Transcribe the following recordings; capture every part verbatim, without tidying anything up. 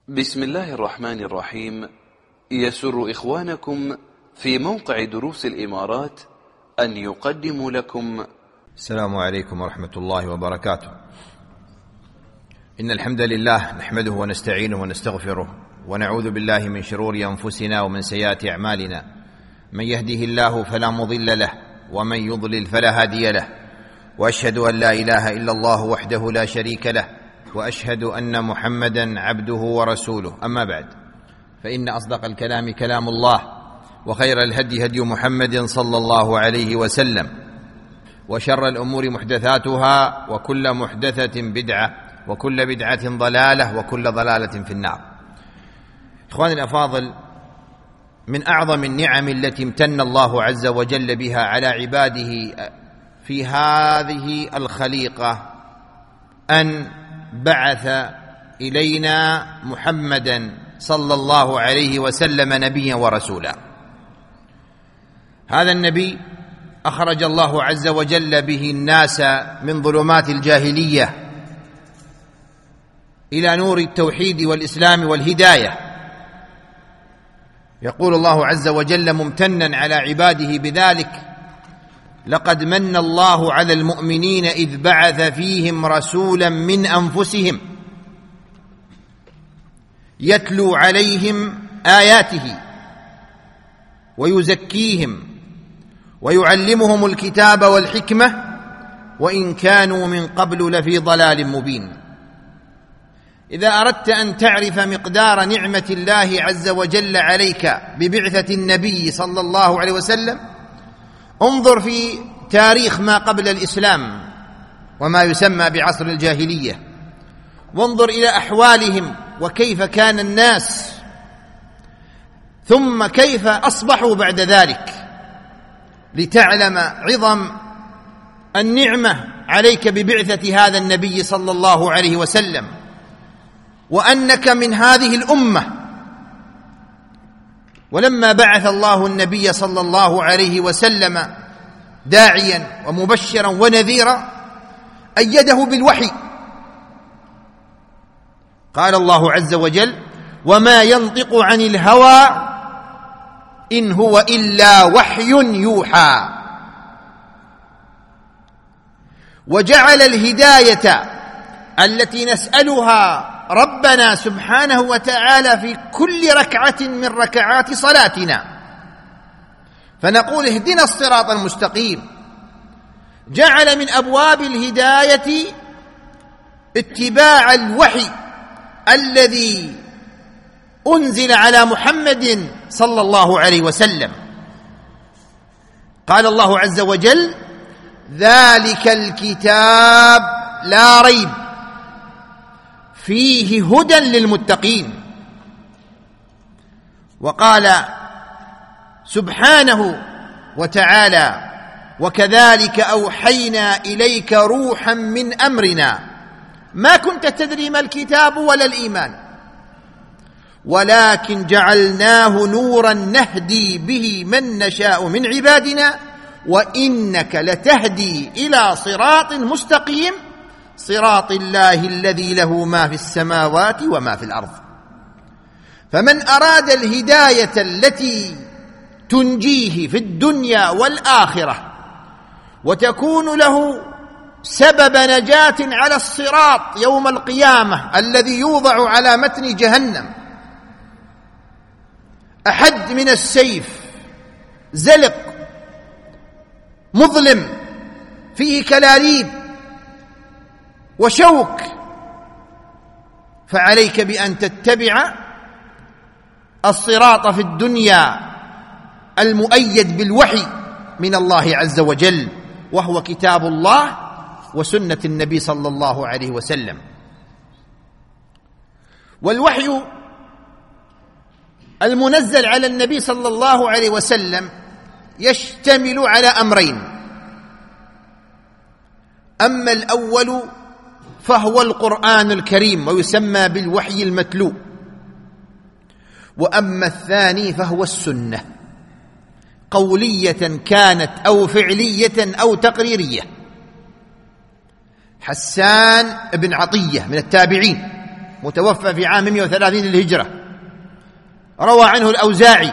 بسم الله الرحمن الرحيم. يسر إخوانكم في موقع دروس الإمارات أن يقدموا لكم. السلام عليكم ورحمة الله وبركاته. إن الحمد لله نحمده ونستعينه ونستغفره ونعوذ بالله من شرور أنفسنا ومن سيئات أعمالنا. من يهده الله فلا مضل له ومن يضلل فلا هادي له، وأشهد أن لا إله إلا الله وحده لا شريك له، وأشهد أن محمدا عبده ورسوله. أما بعد، فإن أصدق الكلام كلام الله، وخير الهدي هدي محمد صلى الله عليه وسلم، وشر الأمور محدثاتها، وكل محدثة بدعة، وكل بدعة ضلالة، وكل ضلالة في النار. إخواني الأفاضل، من أعظم النعم التي امتن الله عز وجل بها على عباده في هذه الخليقة أن بعث إلينا محمدا صلى الله عليه وسلم نبيا ورسولا. هذا النبي أخرج الله عز وجل به الناس من ظلمات الجاهلية إلى نور التوحيد والإسلام والهداية. يقول الله عز وجل ممتنا على عباده بذلك: لقد من الله على المؤمنين إذ بعث فيهم رسولا من أنفسهم يتلو عليهم آياته ويزكيهم ويعلمهم الكتاب والحكمة وإن كانوا من قبل لفي ضلال مبين. إذا أردت أن تعرف مقدار نعمة الله عز وجل عليك ببعثة النبي صلى الله عليه وسلم، انظر في تاريخ ما قبل الإسلام وما يسمى بعصر الجاهلية، وانظر إلى أحوالهم وكيف كان الناس، ثم كيف أصبحوا بعد ذلك، لتعلم عظم النعمة عليك ببعثة هذا النبي صلى الله عليه وسلم، وأنك من هذه الأمة. ولما بعث الله النبي صلى الله عليه وسلم داعيا ومبشرا ونذيرا أيده بالوحي. قال الله عز وجل: وما ينطق عن الهوى إن هو إلا وحي يوحى. وجعل الهداية التي نسألها ربنا سبحانه وتعالى في كل ركعة من ركعات صلاتنا، فنقول: اهدنا الصراط المستقيم. جعل من أبواب الهداية اتباع الوحي الذي أنزل على محمد صلى الله عليه وسلم. قال الله عز وجل: ذلك الكتاب لا ريب فيه هدى للمتقين. وقال سبحانه وتعالى: وكذلك أوحينا إليك روحا من أمرنا ما كنت تدري ما الكتاب ولا الإيمان ولكن جعلناه نورا نهدي به من نشاء من عبادنا وإنك لتهدي إلى صراط مستقيم صراط الله الذي له ما في السماوات وما في الأرض. فمن أراد الهداية التي تنجيه في الدنيا والآخرة وتكون له سبب نجاة على الصراط يوم القيامة الذي يوضع على متن جهنم، أحد من السيف، زلق مظلم فيه كلاليب وشوك، فعليك بأن تتبع الصراط في الدنيا المؤيد بالوحي من الله عز وجل، وهو كتاب الله وسنة النبي صلى الله عليه وسلم. والوحي المنزل على النبي صلى الله عليه وسلم يشتمل على أمرين: أما الأول فهو القرآن الكريم ويسمى بالوحي المتلو، وأما الثاني فهو السنة، قولية كانت أو فعلية أو تقريرية. حسان بن عطية من التابعين متوفى في عام مئة وثلاثين للهجرة، روى عنه الأوزاعي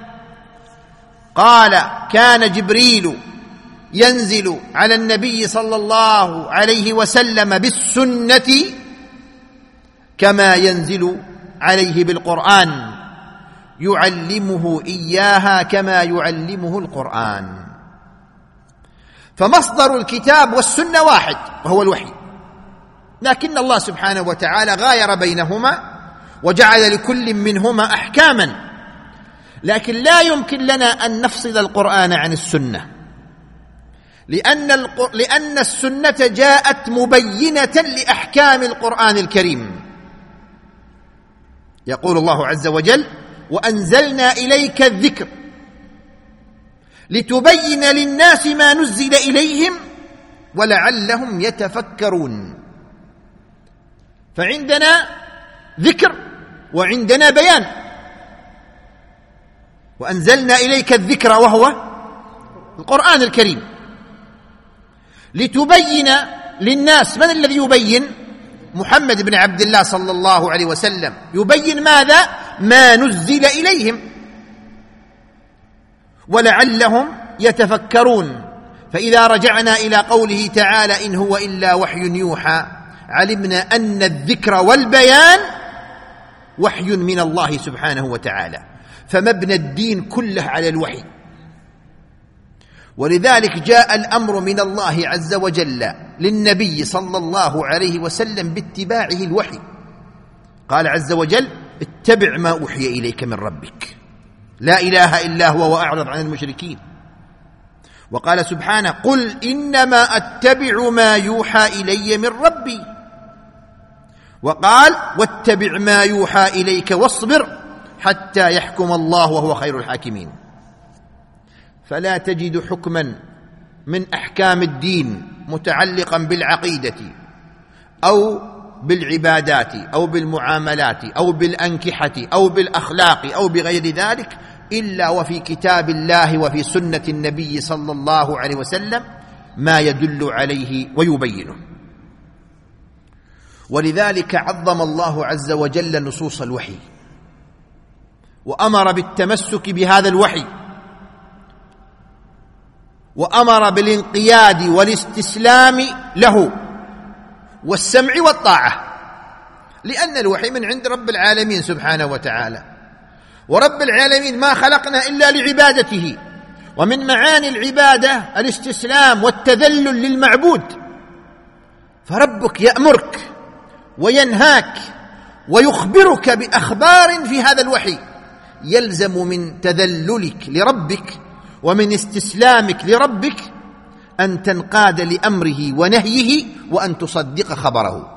قال: كان جبريل ينزل على النبي صلى الله عليه وسلم بالسنة كما ينزل عليه بالقرآن، يعلمه إياها كما يعلمه القرآن. فمصدر الكتاب والسنة واحد وهو الوحي، لكن الله سبحانه وتعالى غاير بينهما وجعل لكل منهما أحكاما، لكن لا يمكن لنا أن نفصل القرآن عن السنة، لأن, الق... لأن السنة جاءت مبينة لأحكام القرآن الكريم. يقول الله عز وجل: وأنزلنا إليك الذكر لتبين للناس ما نزل إليهم ولعلهم يتفكرون. فعندنا ذكر وعندنا بيان. وأنزلنا إليك الذكر وهو القرآن الكريم لتبين للناس. من الذي يبين؟ محمد بن عبد الله صلى الله عليه وسلم. يبين ماذا؟ ما نزل إليهم ولعلهم يتفكرون. فإذا رجعنا إلى قوله تعالى: إن هو إلا وحي يوحى، علمنا أن الذكر والبيان وحي من الله سبحانه وتعالى، فمبنى الدين كله على الوحي. ولذلك جاء الأمر من الله عز وجل للنبي صلى الله عليه وسلم باتباعه الوحي. قال عز وجل: اتبع ما أوحي إليك من ربك لا إله إلا هو وأعرض عن المشركين. وقال سبحانه: قل إنما أتبع ما يوحى إلي من ربي. وقال: واتبع ما يوحى إليك واصبر حتى يحكم الله وهو خير الحاكمين. فلا تجد حكما من أحكام الدين متعلقا بالعقيدة أو بالعبادات أو بالمعاملات أو بالأنكحة أو بالأخلاق أو بغير ذلك إلا وفي كتاب الله وفي سنة النبي صلى الله عليه وسلم ما يدل عليه ويبينه. ولذلك عظم الله عز وجل نصوص الوحي وأمر بالتمسك بهذا الوحي، وأمر بالانقياد والاستسلام له والسمع والطاعة، لأن الوحي من عند رب العالمين سبحانه وتعالى، ورب العالمين ما خلقنا إلا لعبادته، ومن معاني العبادة الاستسلام والتذلل للمعبود. فربك يأمرك وينهاك ويخبرك بأخبار في هذا الوحي، يلزم من تذللك لربك ومن استسلامك لربك أن تنقاد لأمره ونهيه وأن تصدق خبره.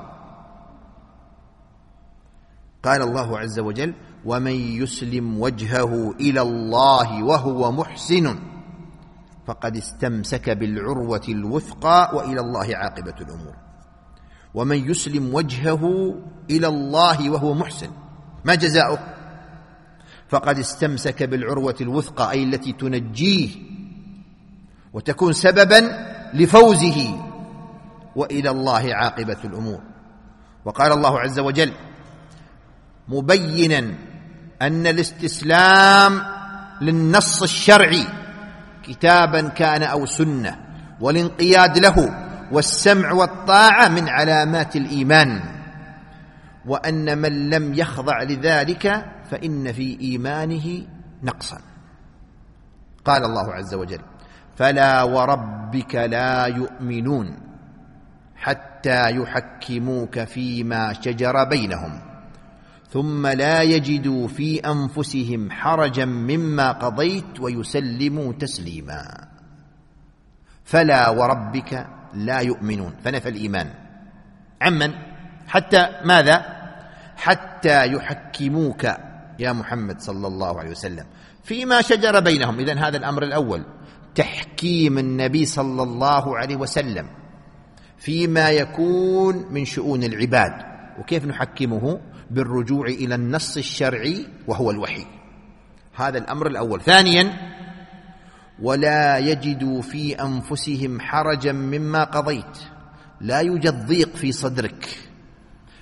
قال الله عز وجل: ومن يسلم وجهه إلى الله وهو محسن فقد استمسك بالعروة الوثقى وإلى الله عاقبة الأمور. ومن يسلم وجهه إلى الله وهو محسن، ما جزاؤه؟ فقد استمسك بالعروة الوثقى، أي التي تنجيه وتكون سببا لفوزه، وإلى الله عاقبة الأمور. وقال الله عز وجل مبينا أن الاستسلام للنص الشرعي كتابا كان أو سنة والانقياد له والسمع والطاعة من علامات الإيمان، وأن من لم يخضع لذلك فإن في إيمانه نقصا. قال الله عز وجل: فلا وربك لا يؤمنون حتى يحكموك فيما شجر بينهم ثم لا يجدوا في أنفسهم حرجا مما قضيت ويسلموا تسليما. فلا وربك لا يؤمنون، فنفى الإيمان عمن؟ حتى ماذا؟ حتى يحكموك يا محمد صلى الله عليه وسلم فيما شجر بينهم. إذن هذا الأمر الأول، تحكيم النبي صلى الله عليه وسلم فيما يكون من شؤون العباد. وكيف نحكمه؟ بالرجوع إلى النص الشرعي وهو الوحي. هذا الأمر الأول. ثانيا، ولا يجدوا في أنفسهم حرجا مما قضيت، لا يوجد ضيق في صدرك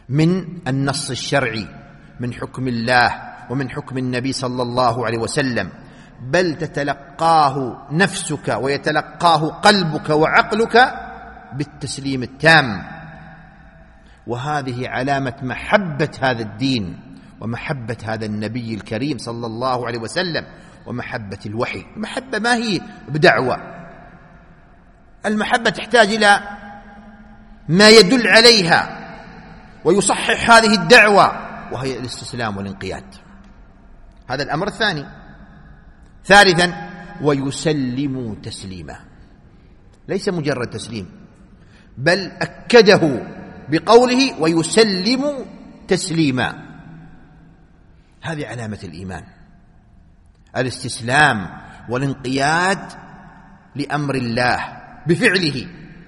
من النص الشرعي، من حكم الله ومن حكم النبي صلى الله عليه وسلم، بل تتلقاه نفسك ويتلقاه قلبك وعقلك بالتسليم التام. وهذه علامة محبة هذا الدين ومحبة هذا النبي الكريم صلى الله عليه وسلم ومحبة الوحي. المحبة ما هي بدعوة، المحبة تحتاج إلى ما يدل عليها ويصحح هذه الدعوة، وهي الاستسلام والانقياد. هذا الأمر الثاني. ثالثا ويسلموا تسليما، ليس مجرد تسليم، بل أكده بقوله ويسلموا تسليما. هذه علامة الإيمان، الاستسلام والانقياد لأمر الله بفعله،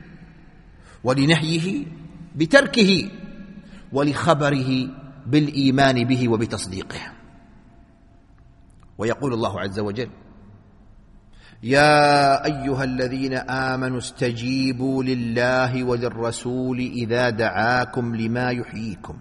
ولنهيه بتركه، ولخبره بالإيمان به وبتصديقه. ويقول الله عز وجل: يا أيها الذين آمنوا استجيبوا لله وللرسول إذا دعاكم لما يحييكم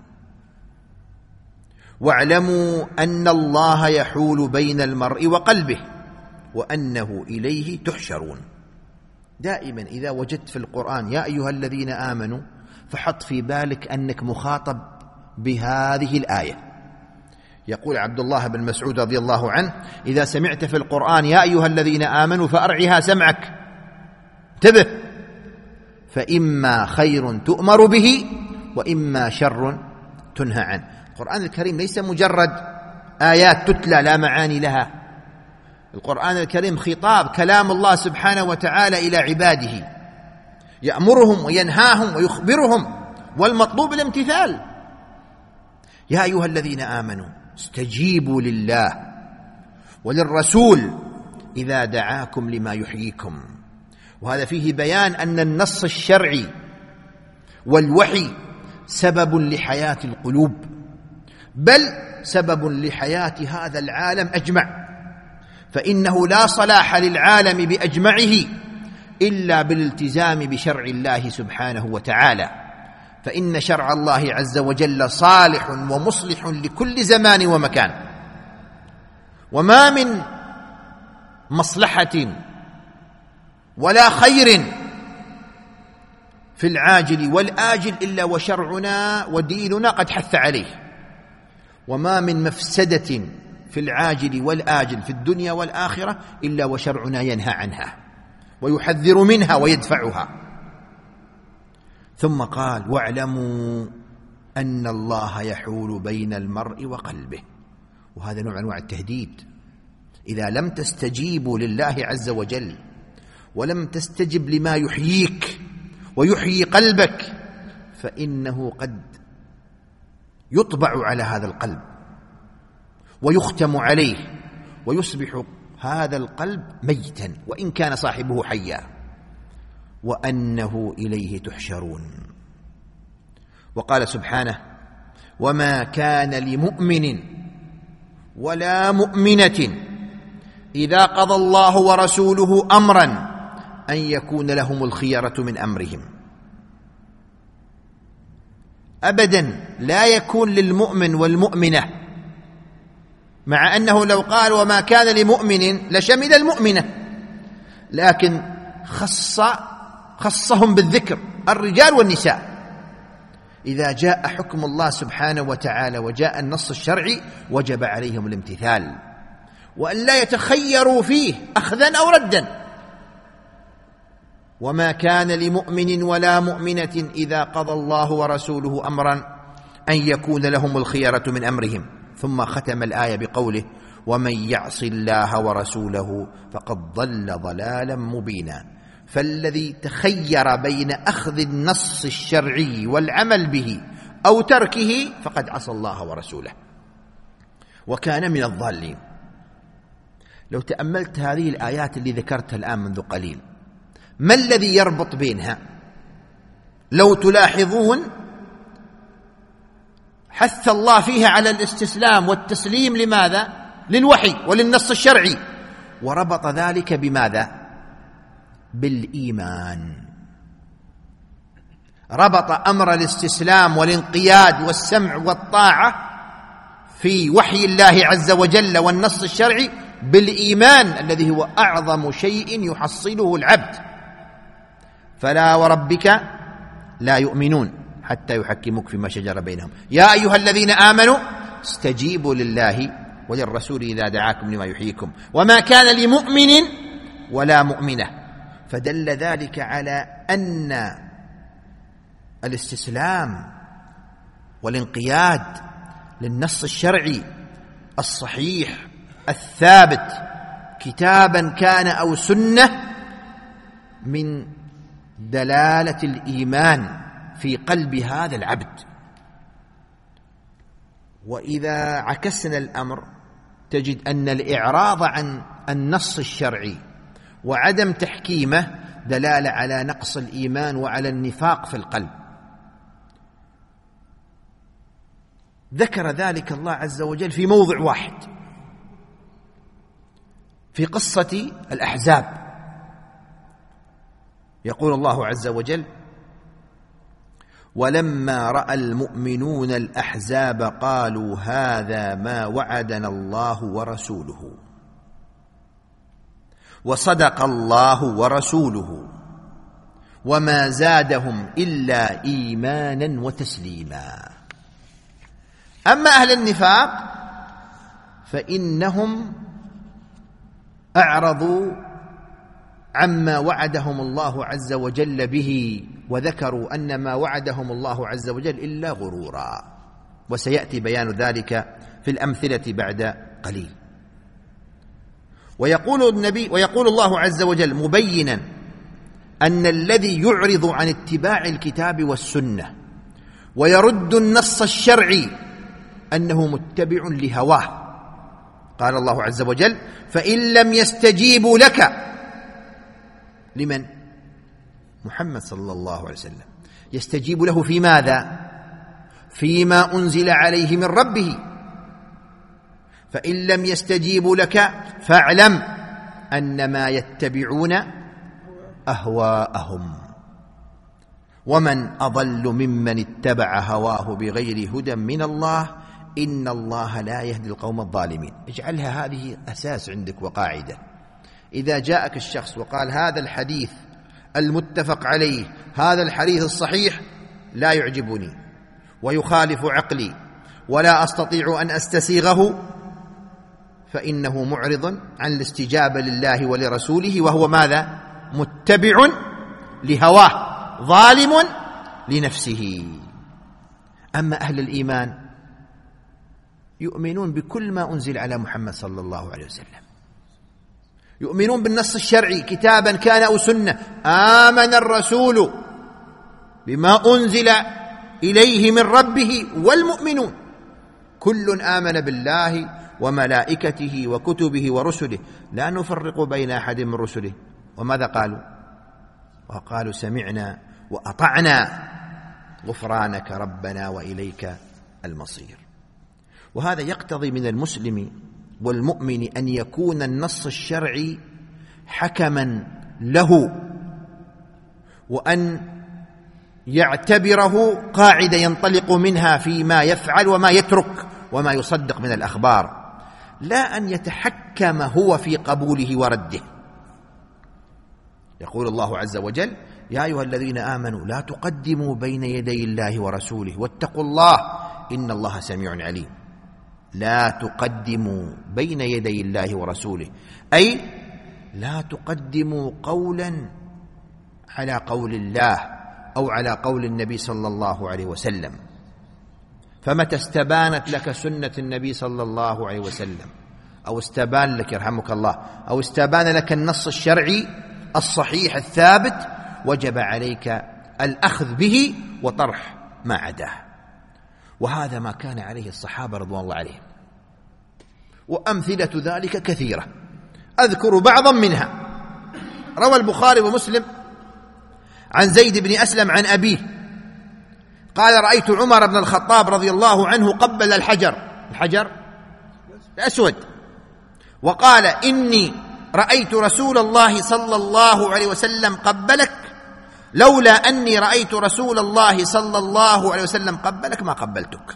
واعلموا أن الله يحول بين المرء وقلبه وأنه إليه تحشرون. دائما إذا وجدت في القرآن يا أيها الذين آمنوا فحط في بالك أنك مخاطب بهذه الآية. يقول عبد الله بن مسعود رضي الله عنه: إذا سمعت في القرآن يا أيها الذين آمنوا فأرعها سمعك، انتبه، فإما خير تؤمر به وإما شر تنهى عنه. القرآن الكريم ليس مجرد آيات تتلى لا معاني لها، القرآن الكريم خطاب، كلام الله سبحانه وتعالى إلى عباده، يأمرهم وينهاهم ويخبرهم، والمطلوب الامتثال. يا أيها الذين آمنوا استجيبوا لله وللرسول إذا دعاكم لما يحييكم. وهذا فيه بيان أن النص الشرعي والوحي سبب لحياة القلوب، بل سبب لحياة هذا العالم أجمع، فإنه لا صلاح للعالم بأجمعه إلا بالالتزام بشرع الله سبحانه وتعالى، فإن شرع الله عز وجل صالح ومصلح لكل زمان ومكان، وما من مصلحة ولا خير في العاجل والآجل إلا وشرعنا وديننا قد حث عليه، وما من مفسدة في العاجل والآجل في الدنيا والآخرة إلا وشرعنا ينهى عنها ويحذر منها ويدفعها. ثم قال: واعلموا أن الله يحول بين المرء وقلبه. وهذا نوع أنواع التهديد. إذا لم تستجيبوا لله عز وجل ولم تستجب لما يحييك ويحيي قلبك فإنه قد يطبع على هذا القلب ويختم عليه ويصبح هذا القلب ميتا وإن كان صاحبه حيا، وأنه إليه تحشرون. وقال سبحانه: وما كان لمؤمن ولا مؤمنة إذا قضى الله ورسوله أمرا أن يكون لهم الخيرة من أمرهم. أبدا لا يكون للمؤمن والمؤمنة، مع أنه لو قال وما كان لمؤمن لشمل المؤمنة، لكن خص خصهم بالذكر الرجال والنساء. إذا جاء حكم الله سبحانه وتعالى وجاء النص الشرعي وجب عليهم الامتثال وأن لا يتخيروا فيه أخذا أو ردا. وما كان لمؤمن ولا مؤمنة إذا قضى الله ورسوله أمرا أن يكون لهم الخيرة من أمرهم. ثم ختم الآية بقوله: ومن يعص الله ورسوله فقد ضل ضلالا مبينا. فالذي تخير بين أخذ النص الشرعي والعمل به أو تركه فقد عصى الله ورسوله وكان من الضالين. لو تأملت هذه الآيات اللي ذكرتها الآن منذ قليل، ما الذي يربط بينها؟ لو تلاحظون حث الله فيها على الاستسلام والتسليم. لماذا؟ للوحي وللنص الشرعي، وربط ذلك بماذا؟ بالإيمان. ربط أمر الاستسلام والانقياد والسمع والطاعة في وحي الله عز وجل والنص الشرعي بالإيمان الذي هو أعظم شيء يحصله العبد. فلا وربك لا يؤمنون حتى يحكموك فيما شجر بينهم يا أيها الذين آمنوا استجيبوا لله وللرسول إذا دعاكم لما يحييكم وما كان لمؤمن ولا مؤمنة. فدل ذلك على أن الاستسلام والانقياد للنص الشرعي الصحيح الثابت كتابا كان أو سنة من دلالة الإيمان في قلب هذا العبد. وإذا عكسنا الأمر تجد أن الإعراض عن النص الشرعي وعدم تحكيمه دلالة على نقص الإيمان وعلى النفاق في القلب. ذكر ذلك الله عز وجل في موضع واحد في قصة الأحزاب. يقول الله عز وجل ولما رأى المؤمنون الأحزاب قالوا هذا ما وعدنا الله ورسوله وصدق الله ورسوله وما زادهم إلا إيمانا وتسليما. أما أهل النفاق فإنهم أعرضوا عما وعدهم الله عز وجل به وذكروا أن ما وعدهم الله عز وجل إلا غرورا، وسيأتي بيان ذلك في الأمثلة بعد قليل. ويقول النبي ويقول الله عز وجل مبينا أن الذي يعرض عن اتباع الكتاب والسنة ويرد النص الشرعي أنه متبع لهواه. قال الله عز وجل فإن لم يستجيبوا لك لمن؟ محمد صلى الله عليه وسلم. يستجيب له في ماذا؟ فيما أنزل عليه من ربه. فإن لم يستجيبوا لك فاعلم أنما يتبعون أهواءهم ومن أضل ممن اتبع هواه بغير هدى من الله إن الله لا يهدي القوم الظالمين. اجعلها هذه أساس عندك وقاعدة. إذا جاءك الشخص وقال هذا الحديث المتفق عليه، هذا الحديث الصحيح لا يعجبني ويخالف عقلي ولا أستطيع أن أستسيغه، فإنه معرض عن الاستجابة لله ولرسوله، وهو ماذا؟ متبع لهواه ظالم لنفسه. أما أهل الإيمان يؤمنون بكل ما أنزل على محمد صلى الله عليه وسلم، يؤمنون بالنص الشرعي كتابا كان أو سنة. آمن الرسول بما أنزل إليه من ربه والمؤمنون كل آمن بالله وملائكته وكتبه ورسله لا نفرق بين أحد من رسله. وماذا قالوا؟ وقالوا سمعنا وأطعنا غفرانك ربنا وإليك المصير. وهذا يقتضي من المسلم والمؤمن أن يكون النص الشرعي حكما له، وأن يعتبره قاعدة ينطلق منها فيما يفعل وما يترك وما يصدق من الأخبار، لا أن يتحكم هو في قبوله ورده. يقول الله عز وجل يا أيها الذين آمنوا لا تقدموا بين يدي الله ورسوله واتقوا الله إن الله سميع عليم. لا تقدموا بين يدي الله ورسوله، أي لا تقدموا قولا على قول الله أو على قول النبي صلى الله عليه وسلم. فمتى استبانت لك سنة النبي صلى الله عليه وسلم أو استبان لك يرحمك الله أو استبان لك النص الشرعي الصحيح الثابت، وجب عليك الأخذ به وطرح ما عداه. وهذا ما كان عليه الصحابة رضوان الله عليهم، وأمثلة ذلك كثيرة، أذكر بعضا منها. روى البخاري ومسلم عن زيد بن أسلم عن أبيه قال رأيت عمر بن الخطاب رضي الله عنه قبل الحجر الحجر الأسود وقال إني رأيت رسول الله صلى الله عليه وسلم قبلك لولا أني رأيت رسول الله صلى الله عليه وسلم قبلك ما قبلتك.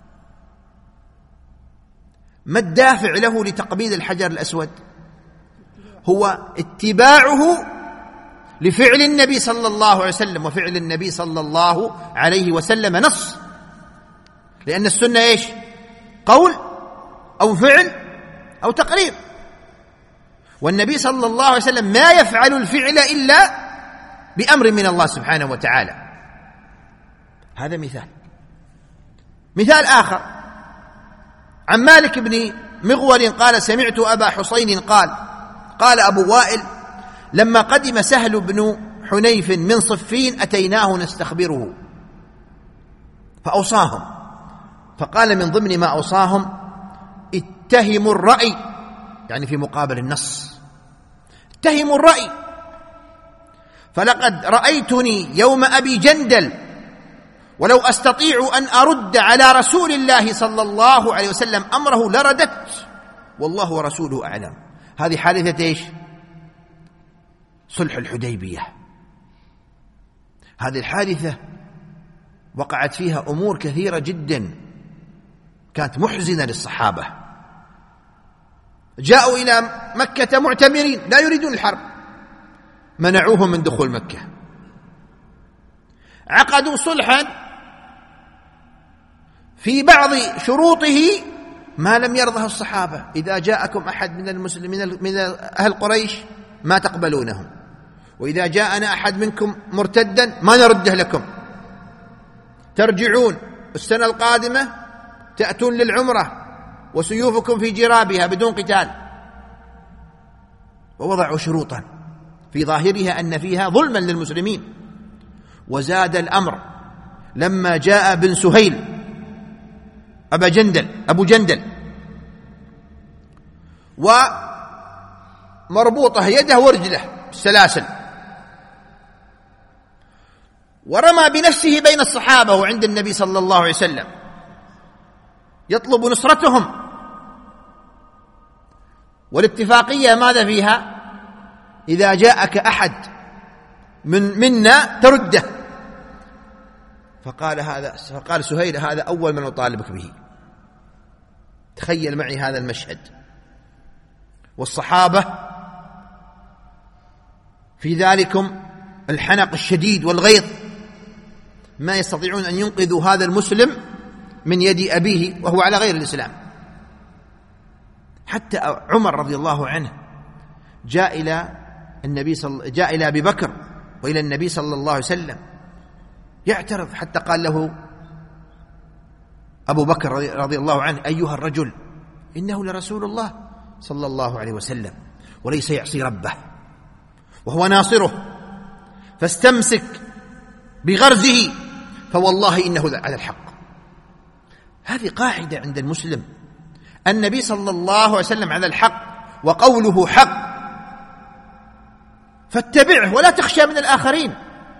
ما الدافع له لتقبيل الحجر الأسود؟ هو اتباعه لفعل النبي صلى الله عليه وسلم، وفعل النبي صلى الله عليه وسلم نص، لأن السنة إيش؟ قول أو فعل أو تقرير، والنبي صلى الله عليه وسلم ما يفعل الفعل إلا بأمر من الله سبحانه وتعالى. هذا مثال. مثال آخر عن مالك بن مغول قال: سمعت أبا حسين قال: قال أبو وائل: لما قدم سهل بن حنيف من صفين أتيناه نستخبره فأوصاهم، فقال من ضمن ما أوصاهم: اتهموا الرأي، يعني في مقابل النص، اتهموا الرأي، فلقد رأيتني يوم أبي جندل ولو أستطيع أن أرد على رسول الله صلى الله عليه وسلم أمره لرددت، والله ورسوله أعلم. هذه حادثة إيش؟ صلح الحديبية. هذه الحادثة وقعت فيها أمور كثيرة جدا كانت محزنة للصحابة. جاءوا إلى مكة معتمرين لا يريدون الحرب، منعوهم من دخول مكة. عقدوا صلحا في بعض شروطه ما لم يرضه الصحابة: إذا جاءكم أحد من المسلمين من أهل قريش ما تقبلونهم، وإذا جاءنا أحد منكم مرتدا ما نرده لكم، ترجعون السنة القادمة تأتون للعمرة وسيوفكم في جرابها بدون قتال. ووضعوا شروطا في ظاهرها أن فيها ظلما للمسلمين. وزاد الأمر لما جاء بن سهيل أبا جندل أبو جندل ومربوطة يده ورجله بالسلاسل، ورمى بنفسه بين الصحابة وعند النبي صلى الله عليه وسلم يطلب نصرتهم. والاتفاقية ماذا فيها؟ إذا جاءك أحد من منا ترده. فقال هذا فقال سهيل: هذا أول من أطالبك به. تخيل معي هذا المشهد، والصحابة في ذلكم الحنق الشديد والغيظ، ما يستطيعون أن ينقذوا هذا المسلم من يد أبيه وهو على غير الإسلام. حتى عمر رضي الله عنه جاء إلى النبي صل... جاء إلى أبي بكر وإلى النبي صلى الله عليه وسلم يعترض، حتى قال له أبو بكر رضي الله عنه: أيها الرجل، إنه لرسول الله صلى الله عليه وسلم وليس يعصي ربه وهو ناصره، فاستمسك بغرزه فوالله إنه على الحق. هذه قاعدة عند المسلم: النبي صلى الله عليه وسلم على الحق وقوله حق، فاتبعه ولا تخشى من الآخرين.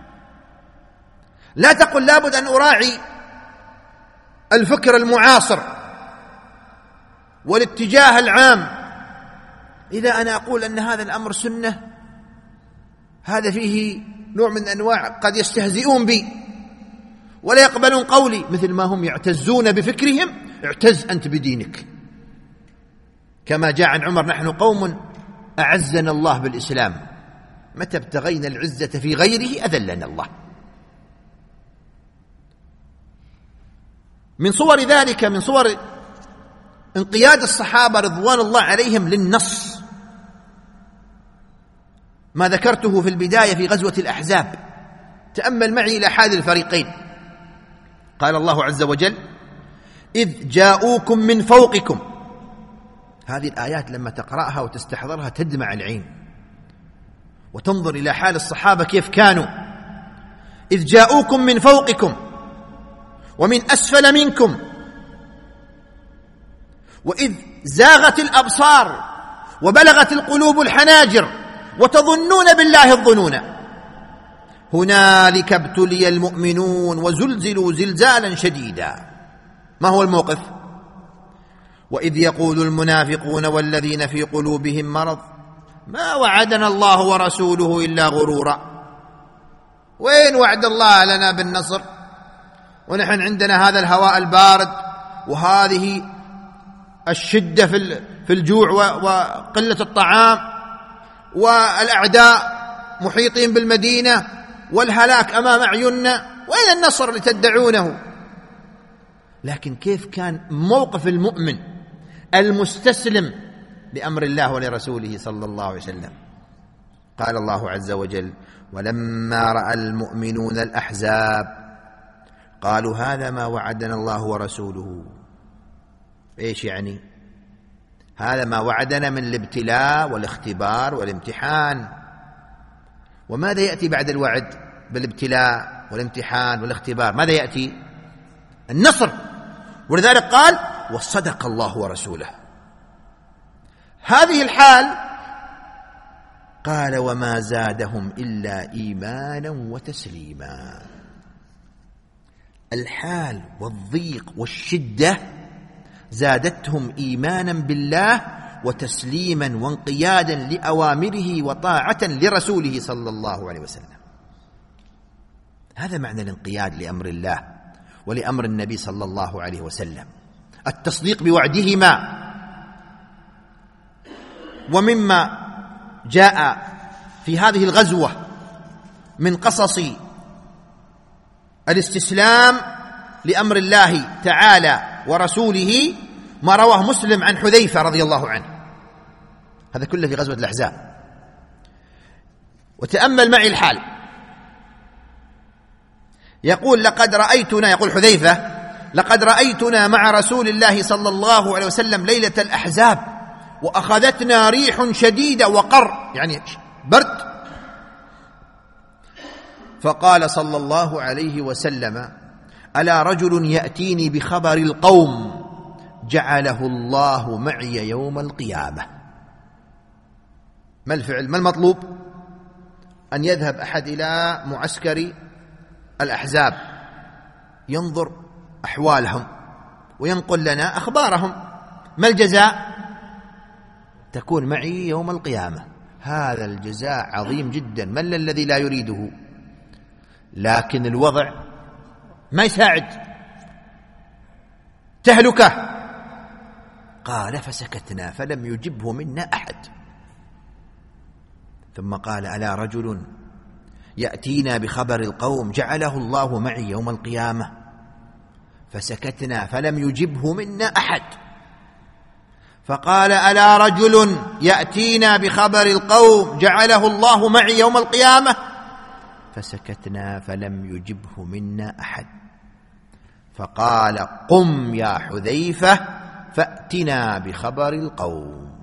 لا تقل لابد أن أراعي الفكر المعاصر والاتجاه العام. إذا أنا أقول أن هذا الأمر سنة، هذا فيه نوع من أنواع قد يستهزئون بي ولا يقبلون قولي، مثل ما هم يعتزون بفكرهم، اعتز أنت بدينك. كما جاء عن عمر: نحن قوم أعزنا الله بالإسلام، متى ابتغينا العزة في غيره أذلنا الله. من صور ذلك، من صور انقياد الصحابة رضوان الله عليهم للنص، ما ذكرته في البداية في غزوة الأحزاب. تأمل معي إلى حال الفريقين. قال الله عز وجل: إذ جاءوكم من فوقكم. هذه الآيات لما تقرأها وتستحضرها تدمع العين، وتنظر إلى حال الصحابة كيف كانوا. إذ جاءوكم من فوقكم ومن أسفل منكم وإذ زاغت الأبصار وبلغت القلوب الحناجر وتظنون بالله الظنون هنالك ابتلي المؤمنون وزلزلوا زلزالا شديدا. ما هو الموقف؟ وإذ يقول المنافقون والذين في قلوبهم مرض ما وعدنا الله ورسوله إلا غرورا. وين وعد الله لنا بالنصر ونحن عندنا هذا الهواء البارد وهذه الشدة في الجوع وقلة الطعام والأعداء محيطين بالمدينة والهلاك أمام أعيننا، وين النصر اللي تدعونه؟ لكن كيف كان موقف المؤمن المستسلم بأمر الله ولرسوله صلى الله عليه وسلم؟ قال الله عز وجل: ولما رأى المؤمنون الأحزاب قالوا هذا ما وعدنا الله ورسوله. إيش يعني؟ هذا ما وعدنا من الابتلاء والاختبار والامتحان. وماذا يأتي بعد الوعد بالابتلاء والامتحان والاختبار؟ ماذا يأتي؟ النصر. ولذلك قال: وصدق الله ورسوله. هذه الحال قال: وما زادهم إلا إيمانا وتسليما. الحال والضيق والشدة زادتهم إيمانا بالله وتسليما وانقيادا لأوامره وطاعة لرسوله صلى الله عليه وسلم. هذا معنى الانقياد لأمر الله ولأمر النبي صلى الله عليه وسلم، التصديق بوعدهما. ومما جاء في هذه الغزوة من قصص الاستسلام لأمر الله تعالى ورسوله ما رواه مسلم عن حذيفة رضي الله عنه، هذا كله في غزوة الأحزاب. وتأمل معي الحال. يقول: لقد رأيتنا، يقول حذيفة: لقد رأيتنا مع رسول الله صلى الله عليه وسلم ليلة الأحزاب وأخذتنا ريح شديدة وقر، يعني برد. فقال صلى الله عليه وسلم: ألا رجل يأتيني بخبر القوم جعله الله معي يوم القيامة. ما الفعل؟ ما المطلوب؟ أن يذهب أحد إلى معسكر الأحزاب ينظر أحوالهم وينقل لنا أخبارهم. ما الجزاء؟ تكون معي يوم القيامة. هذا الجزاء عظيم جدا، من الذي لا يريده؟ لكن الوضع ما يساعد، تهلكة. قال: فسكتنا فلم يجبه منا أحد. ثم قال: ألا رجل يأتينا بخبر القوم جعله الله معي يوم القيامة. فسكتنا فلم يجبه منا أحد. فقال: ألا رجل يأتينا بخبر القوم جعله الله معي يوم القيامة. فسكتنا فلم يجبه منا أحد. فقال: قم يا حذيفة فأتنا بخبر القوم.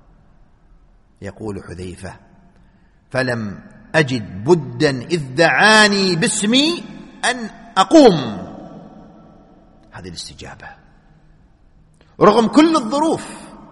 يقول حذيفة: فلم أجد بدا إذ دعاني باسمي أن أقوم. هذه الاستجابة رغم كل الظروف،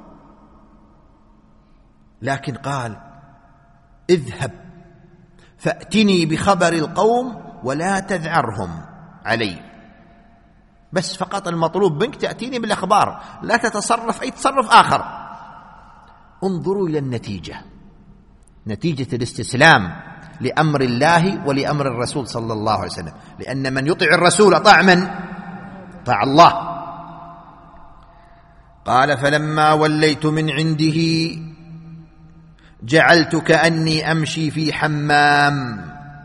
لكن قال: اذهب فأتني بخبر القوم ولا تذعرهم علي. بس فقط المطلوب منك تأتيني بالأخبار، لا تتصرف أي تصرف آخر. انظروا إلى النتيجة، نتيجة الاستسلام لأمر الله ولأمر الرسول صلى الله عليه وسلم، لأن من يطيع الرسول أطاع من؟ أطاع الله. قال: فلما وليت من عنده جعلت كأني أمشي في حمام.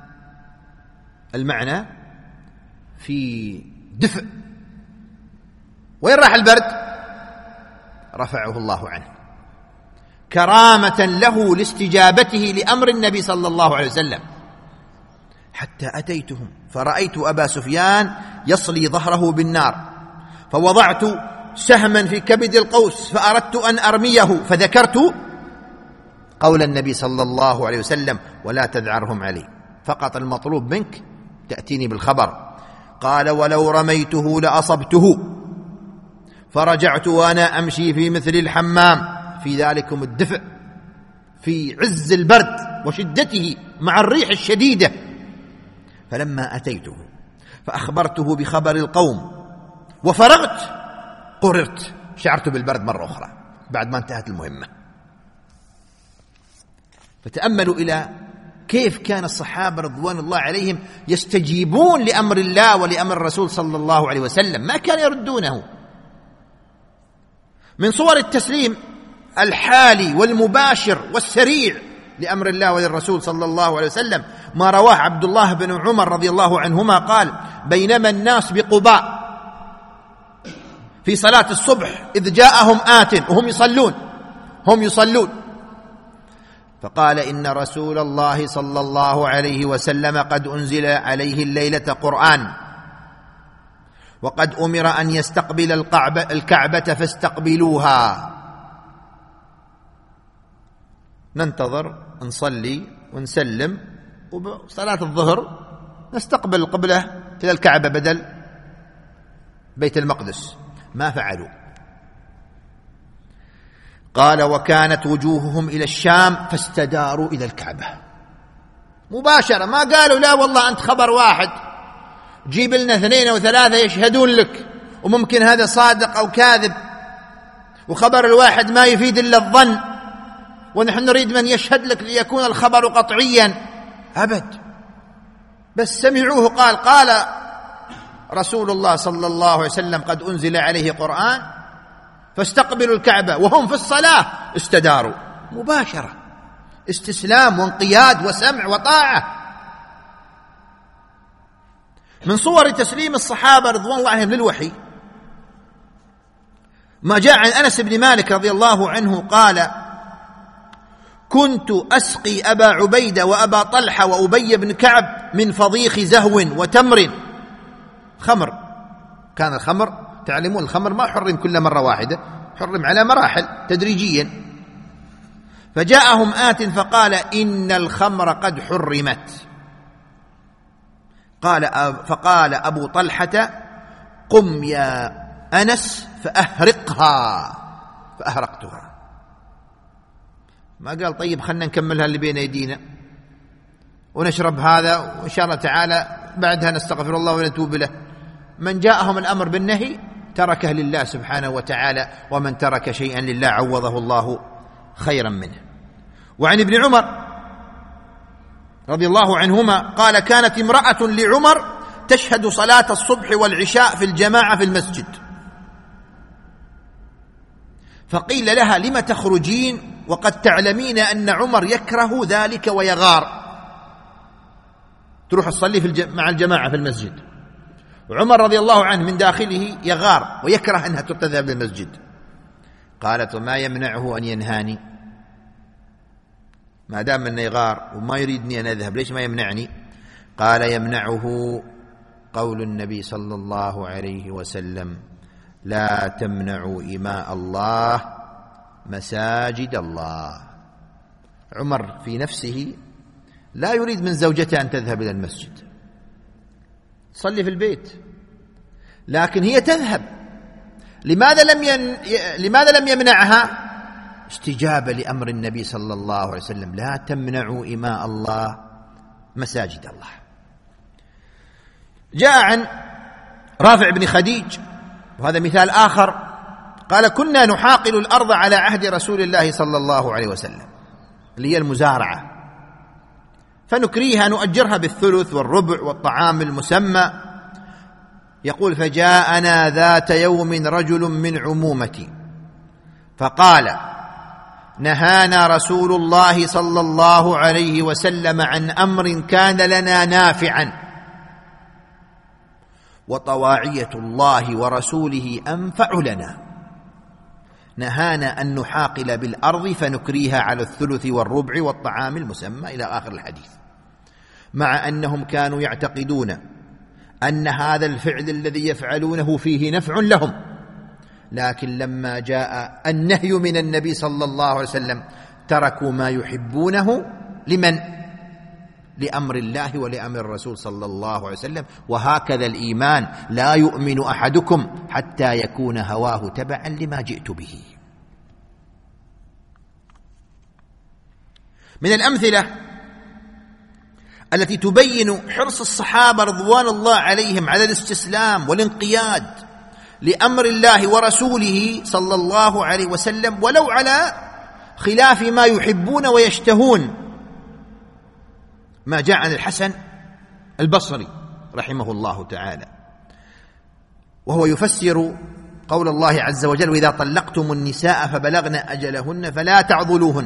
المعنى في دفء. وين راح البرد؟ رفعه الله عنه كرامة له لاستجابته لأمر النبي صلى الله عليه وسلم. حتى أتيتهم فرأيت أبا سفيان يصلي ظهره بالنار، فوضعت سهما في كبد القوس فأردت أن أرميه، فذكرت قول النبي صلى الله عليه وسلم: ولا تذعرهم علي. فقط المطلوب منك تأتيني بالخبر. قال: ولو رميته لأصبته. فرجعت وأنا أمشي في مثل الحمام، في ذلكم الدفء في عز البرد وشدته مع الريح الشديدة. فلما أتيته فأخبرته بخبر القوم وفرغت قررت، شعرت بالبرد مرة أخرى بعد ما انتهت المهمة. فتأملوا إلى كيف كان الصحابة رضوان الله عليهم يستجيبون لأمر الله ولأمر الرسول صلى الله عليه وسلم، ما كان يردونه. من صور التسليم الحالي والمباشر والسريع لأمر الله وللرسول صلى الله عليه وسلم ما رواه عبد الله بن عمر رضي الله عنهما قال: بينما الناس بقباء في صلاة الصبح إذ جاءهم آت وهم يصلون هم يصلون فقال: إن رسول الله صلى الله عليه وسلم قد أنزل عليه الليلة قرآن، وقد أمر أن يستقبل الكعبة فاستقبلوها. ننتظر نصلي ونسلم، وبصلاة الظهر نستقبل القبلة إلى الكعبة بدل بيت المقدس. ما فعلوا. قال: وكانت وجوههم إلى الشام فاستداروا إلى الكعبة مباشرة، ما قالوا لا والله أنت خبر واحد جيب لنا اثنين أو ثلاثة يشهدون لك وممكن هذا صادق أو كاذب، وخبر الواحد ما يفيد إلا الظن، ونحن نريد من يشهد لك ليكون الخبر قطعيا. أبد، بس سمعوه قال قال رسول الله صلى الله عليه وسلم قد أنزل عليه قرآن فاستقبلوا الكعبة وهم في الصلاة استداروا مباشرة. استسلام وانقياد وسمع وطاعة. من صور تسليم الصحابة رضوان الله عليهم للوحي ما جاء عن أنس بن مالك رضي الله عنه قال: كنت أسقي أبا عبيدة وأبا طلحة وأبي بن كعب من فضيخ زهو وتمر، خمر، كان الخمر تعلمون الخمر ما حرم كل مرة واحدة، حرم على مراحل تدريجيا. فجاءهم آت فقال: إن الخمر قد حرمت. قال فقال أبو طلحة: قم يا أنس فأهرقها، فأهرقتها. ما قال طيب خلنا نكملها اللي بين أيدينا ونشرب هذا وإن شاء الله تعالى بعدها نستغفر الله ونتوب له. من جاءهم الأمر بالنهي تركه لله سبحانه وتعالى، ومن ترك شيئا لله عوضه الله خيرا منه. وعن ابن عمر رضي الله عنهما قال: كانت امرأة لعمر تشهد صلاة الصبح والعشاء في الجماعة في المسجد، فقيل لها: لم تخرجين وقد تعلمين أن عمر يكره ذلك ويغار؟ تروح تصلي في الج... مع الجماعة في المسجد، وعمر رضي الله عنه من داخله يغار ويكره أنها تذهب للمسجد. قالت: وما يمنعه أن ينهاني؟ ما دام أنه يغار وما يريدني أن أذهب ليش ما يمنعني؟ قال: يمنعه قول النبي صلى الله عليه وسلم: لا تمنعوا إماء الله مساجد الله. عمر في نفسه لا يريد من زوجته أن تذهب إلى المسجد، صلي في البيت، لكن هي تذهب. لماذا لم ين... لماذا لم يمنعها؟ استجابة لأمر النبي صلى الله عليه وسلم: لا تمنعوا إماء الله مساجد الله. جاء عن رافع بن خديج، وهذا مثال آخر، قال: كنا نحاقل الأرض على عهد رسول الله صلى الله عليه وسلم، اللي هي المزارعة، فنكريها نؤجرها بالثلث والربع والطعام المسمى. يقول: فجاءنا ذات يوم رجل من عمومتي فقال: نهانا رسول الله صلى الله عليه وسلم عن أمر كان لنا نافعا، وطواعية الله ورسوله أنفع لنا. نهانا أن نحاقل بالأرض فنكريها على الثلث والربع والطعام المسمى إلى آخر الحديث، مع أنهم كانوا يعتقدون أن هذا الفعل الذي يفعلونه فيه نفع لهم، لكن لما جاء النهي من النبي صلى الله عليه وسلم تركوا ما يحبونه. لمن؟ لأمر الله ولأمر الرسول صلى الله عليه وسلم. وهكذا الإيمان: لا يؤمن أحدكم حتى يكون هواه تبعا لما جئت به. من الأمثلة التي تبين حرص الصحابة رضوان الله عليهم على الاستسلام والانقياد لأمر الله ورسوله صلى الله عليه وسلم ولو على خلاف ما يحبون ويشتهون، ما جاء عن الحسن البصري رحمه الله تعالى، وهو يفسر قول الله عز وجل: وإذا طلقتم النساء فبلغن أجلهن فلا تعضلوهن.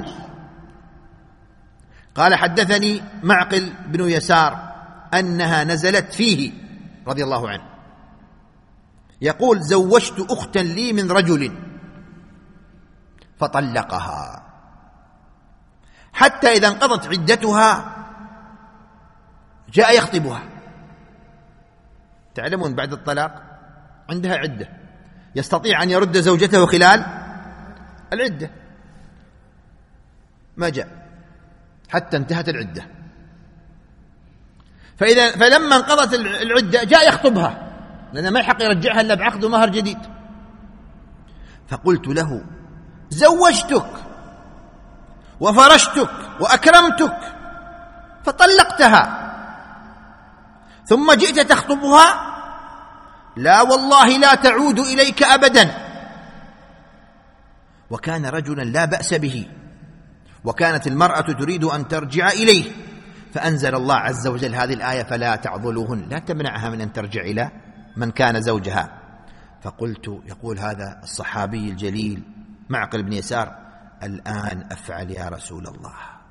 قال: حدثني معقل بن يسار أنها نزلت فيه رضي الله عنه، يقول: زوجت أختا لي من رجل فطلقها حتى إذا انقضت عدتها جاء يخطبها. تعلمون بعد الطلاق عندها عدة، يستطيع أن يرد زوجته خلال العدة، ما جاء حتى انتهت العدة، فإذا فلما انقضت العدة جاء يخطبها، لأنه ما يحق يرجعها إلا بعقد ومهر جديد. فقلت له: زوجتك وفرشتك وأكرمتك فطلقتها ثم جئت تخطبها؟ لا والله لا تعود إليك أبدا. وكان رجلا لا بأس به، وكانت المرأة تريد أن ترجع إليه، فأنزل الله عز وجل هذه الآية: فلا تعضلوهن، لا تمنعها من أن ترجع إلى من كان زوجها. فقلت، يقول هذا الصحابي الجليل معقل بن يسار: الآن أفعل يا رسول الله.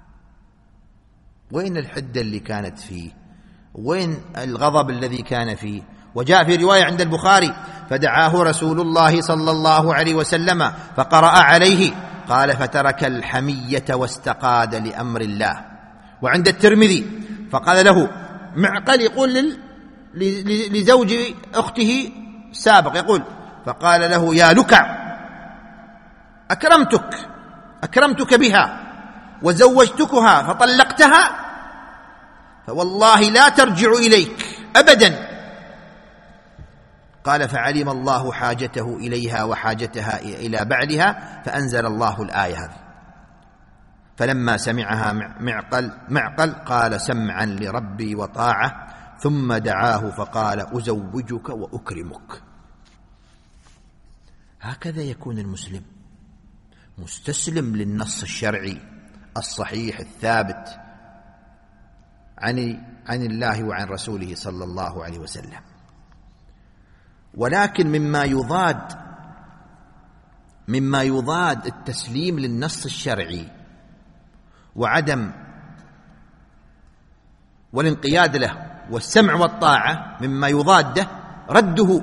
وين الحدة اللي كانت فيه؟ وين الغضب الذي كان فيه؟ وجاء في رواية عند البخاري: فدعاه رسول الله صلى الله عليه وسلم فقرأ عليه، قال: فترك الحمية واستقاد لأمر الله. وعند الترمذي فقال له معقل، يقول لزوج أخته سابق، يقول: فقال له: يا لكع، أكرمتك أكرمتك بها وزوجتكها فطلقتها، فوالله لا ترجع إليك أبدا. قال: فعلم الله حاجته إليها وحاجتها إلى بعلها، فأنزل الله الآية هذه. فلما سمعها معقل معقل قال: سمعا لربي وطاعة، ثم دعاه فقال: أزوجك وأكرمك. هكذا يكون المسلم، مستسلم للنص الشرعي الصحيح الثابت عن عن الله وعن رسوله صلى الله عليه وسلم. ولكن مما يضاد مما يضاد التسليم للنص الشرعي وعدم والانقياد له والسمع والطاعة، مما يضاده رده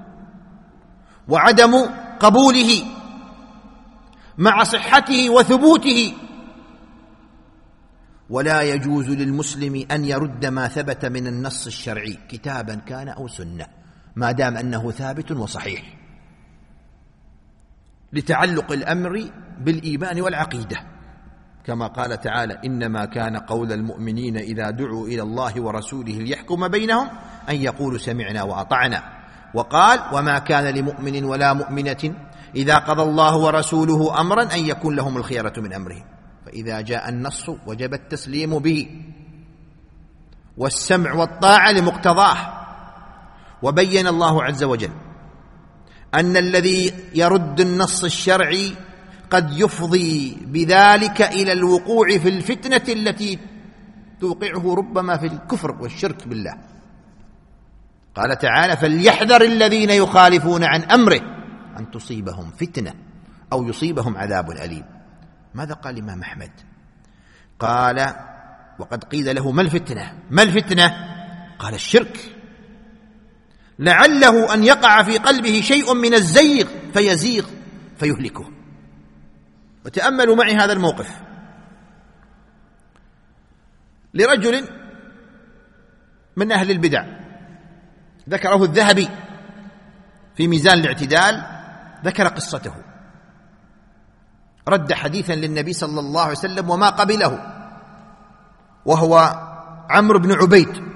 وعدم قبوله مع صحته وثبوته. ولا يجوز للمسلم أن يرد ما ثبت من النص الشرعي كتابا كان أو سنة، ما دام أنه ثابت وصحيح، لتعلق الأمر بالإيمان والعقيدة، كما قال تعالى: إنما كان قول المؤمنين إذا دعوا إلى الله ورسوله ليحكم بينهم أن يقولوا سمعنا وأطعنا. وقال: وما كان لمؤمن ولا مؤمنة إذا قضى الله ورسوله أمرا أن يكون لهم الخيرة من أمرهم. فإذا جاء النص وجب التسليم به والسمع والطاعة لمقتضاه. وبين الله عز وجل أن الذي يرد النص الشرعي قد يفضي بذلك إلى الوقوع في الفتنة التي توقعه ربما في الكفر والشرك بالله. قال تعالى: فليحذر الذين يخالفون عن أمره أن تصيبهم فتنة أو يصيبهم عذاب أليم. ماذا قال الإمام أحمد؟ قال: وقد قيل له: ما الفتنة؟ ما الفتنة؟ قال: الشرك، لعله أن يقع في قلبه شيء من الزيغ فيزيغ فيهلكه. وتأملوا معي هذا الموقف لرجل من أهل البدع، ذكره الذهبي في ميزان الاعتدال، ذكر قصته، رد حديثا للنبي صلى الله عليه وسلم وما قبله، وهو عمرو بن عبيد،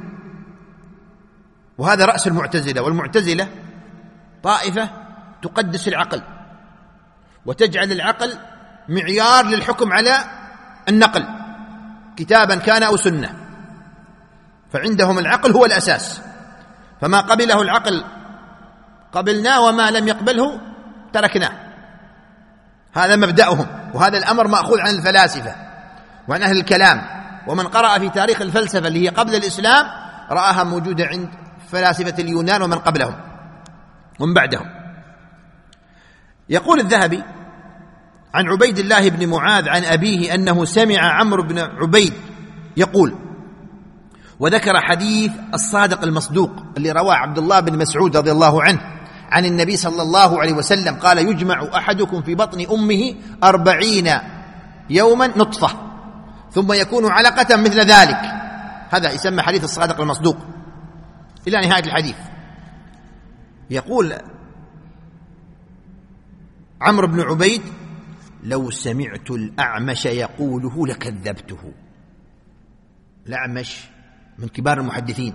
وهذا رأس المعتزلة. والمعتزلة طائفة تقدس العقل وتجعل العقل معيار للحكم على النقل كتابا كان أو سنة، فعندهم العقل هو الأساس، فما قبله العقل قبلناه وما لم يقبله تركناه. هذا مبدأهم، وهذا الأمر مأخوذ عن الفلاسفة وعن أهل الكلام ومن قرأ في تاريخ الفلسفة اللي هي قبل الإسلام رآها موجودة عند فلاسفة اليونان ومن قبلهم ومن بعدهم. يقول الذهبي عن عبيد الله بن معاذ عن أبيه أنه سمع عمرو بن عبيد يقول، وذكر حديث الصادق المصدوق اللي رواه عبد الله بن مسعود رضي الله عنه عن النبي صلى الله عليه وسلم قال: يجمع أحدكم في بطن أمه أربعين يوما نطفة ثم يكون علقة مثل ذلك. هذا يسمى حديث الصادق المصدوق إلى نهاية الحديث. يقول عمرو بن عبيد: لو سمعت الأعمش يقوله لكذبته. الأعمش من كبار المحدثين.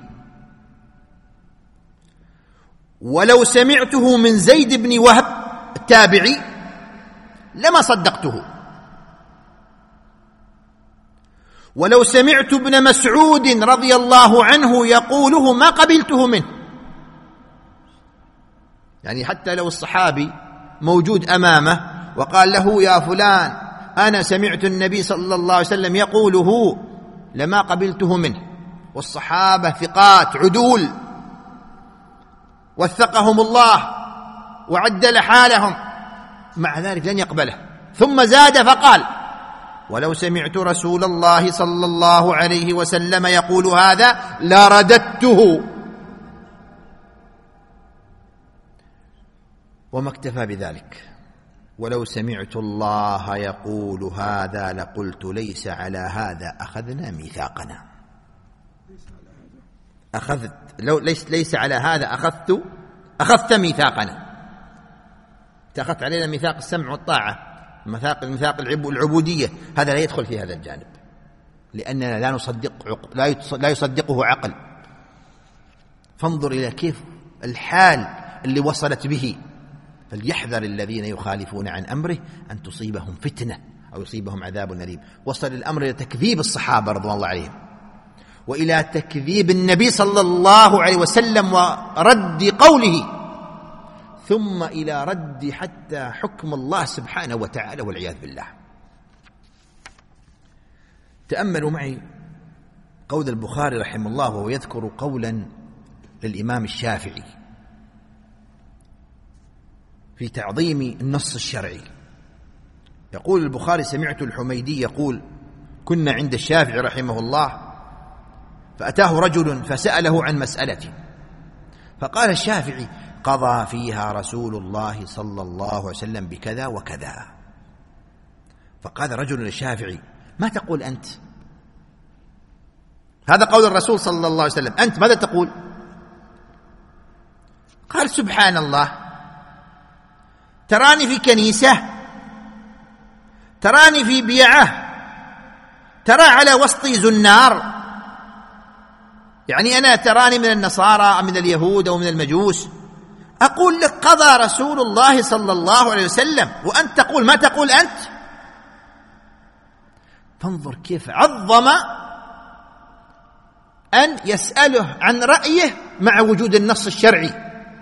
ولو سمعته من زيد بن وهب التابعي لما صدقته. ولو سمعت ابن مسعود رضي الله عنه يقوله ما قبلته منه. يعني حتى لو الصحابي موجود أمامه وقال له: يا فلان أنا سمعت النبي صلى الله عليه وسلم يقوله، لما قبلته منه. والصحابة ثقات عدول وثقهم الله وعدل حالهم، مع ذلك لن يقبله. ثم زاد فقال: ولو سمعت رسول الله صلى الله عليه وسلم يقول هذا لرددته. وما اكتفى بذلك: ولو سمعت الله يقول هذا لقلت ليس على هذا أخذنا ميثاقنا. أخذت لو ليس ليس على هذا أخذت أخذت ميثاقنا. أخذت علينا ميثاق السمع والطاعة، ميثاق الميثاق العبودية، هذا لا يدخل في هذا الجانب، لأننا لا نصدق لا يصدقه عقل. فانظر إلى كيف الحال اللي وصلت به. فليحذر الذين يخالفون عن أمره أن تصيبهم فتنة أو يصيبهم عذاب أليم. وصل الأمر إلى تكذيب الصحابة رضوان الله عليهم، وإلى تكذيب النبي صلى الله عليه وسلم ورد قوله، ثم إلى رد حتى حكم الله سبحانه وتعالى والعياذ بالله. تأملوا معي قول البخاري رحمه الله وهو يذكر قولا للإمام الشافعي في تعظيم النص الشرعي. يقول البخاري: سمعت الحميدي يقول: كنا عند الشافعي رحمه الله فأتاه رجل فسأله عن مسألة، فقال الشافعي: قضى فيها رسول الله صلى الله عليه وسلم بكذا وكذا. فقال رجل للشافعي: ما تقول أنت؟ هذا قول الرسول صلى الله عليه وسلم، أنت ماذا تقول؟ قال: سبحان الله، تراني في كنيسة، تراني في بيعة، ترى على وسطي زنار، يعني أنا تراني من النصارى أو من اليهود أو من المجوس، أقول لك قضى رسول الله صلى الله عليه وسلم، وأنت تقول ما تقول أنت. فانظر كيف عظم أن يسأله عن رأيه مع وجود النص الشرعي.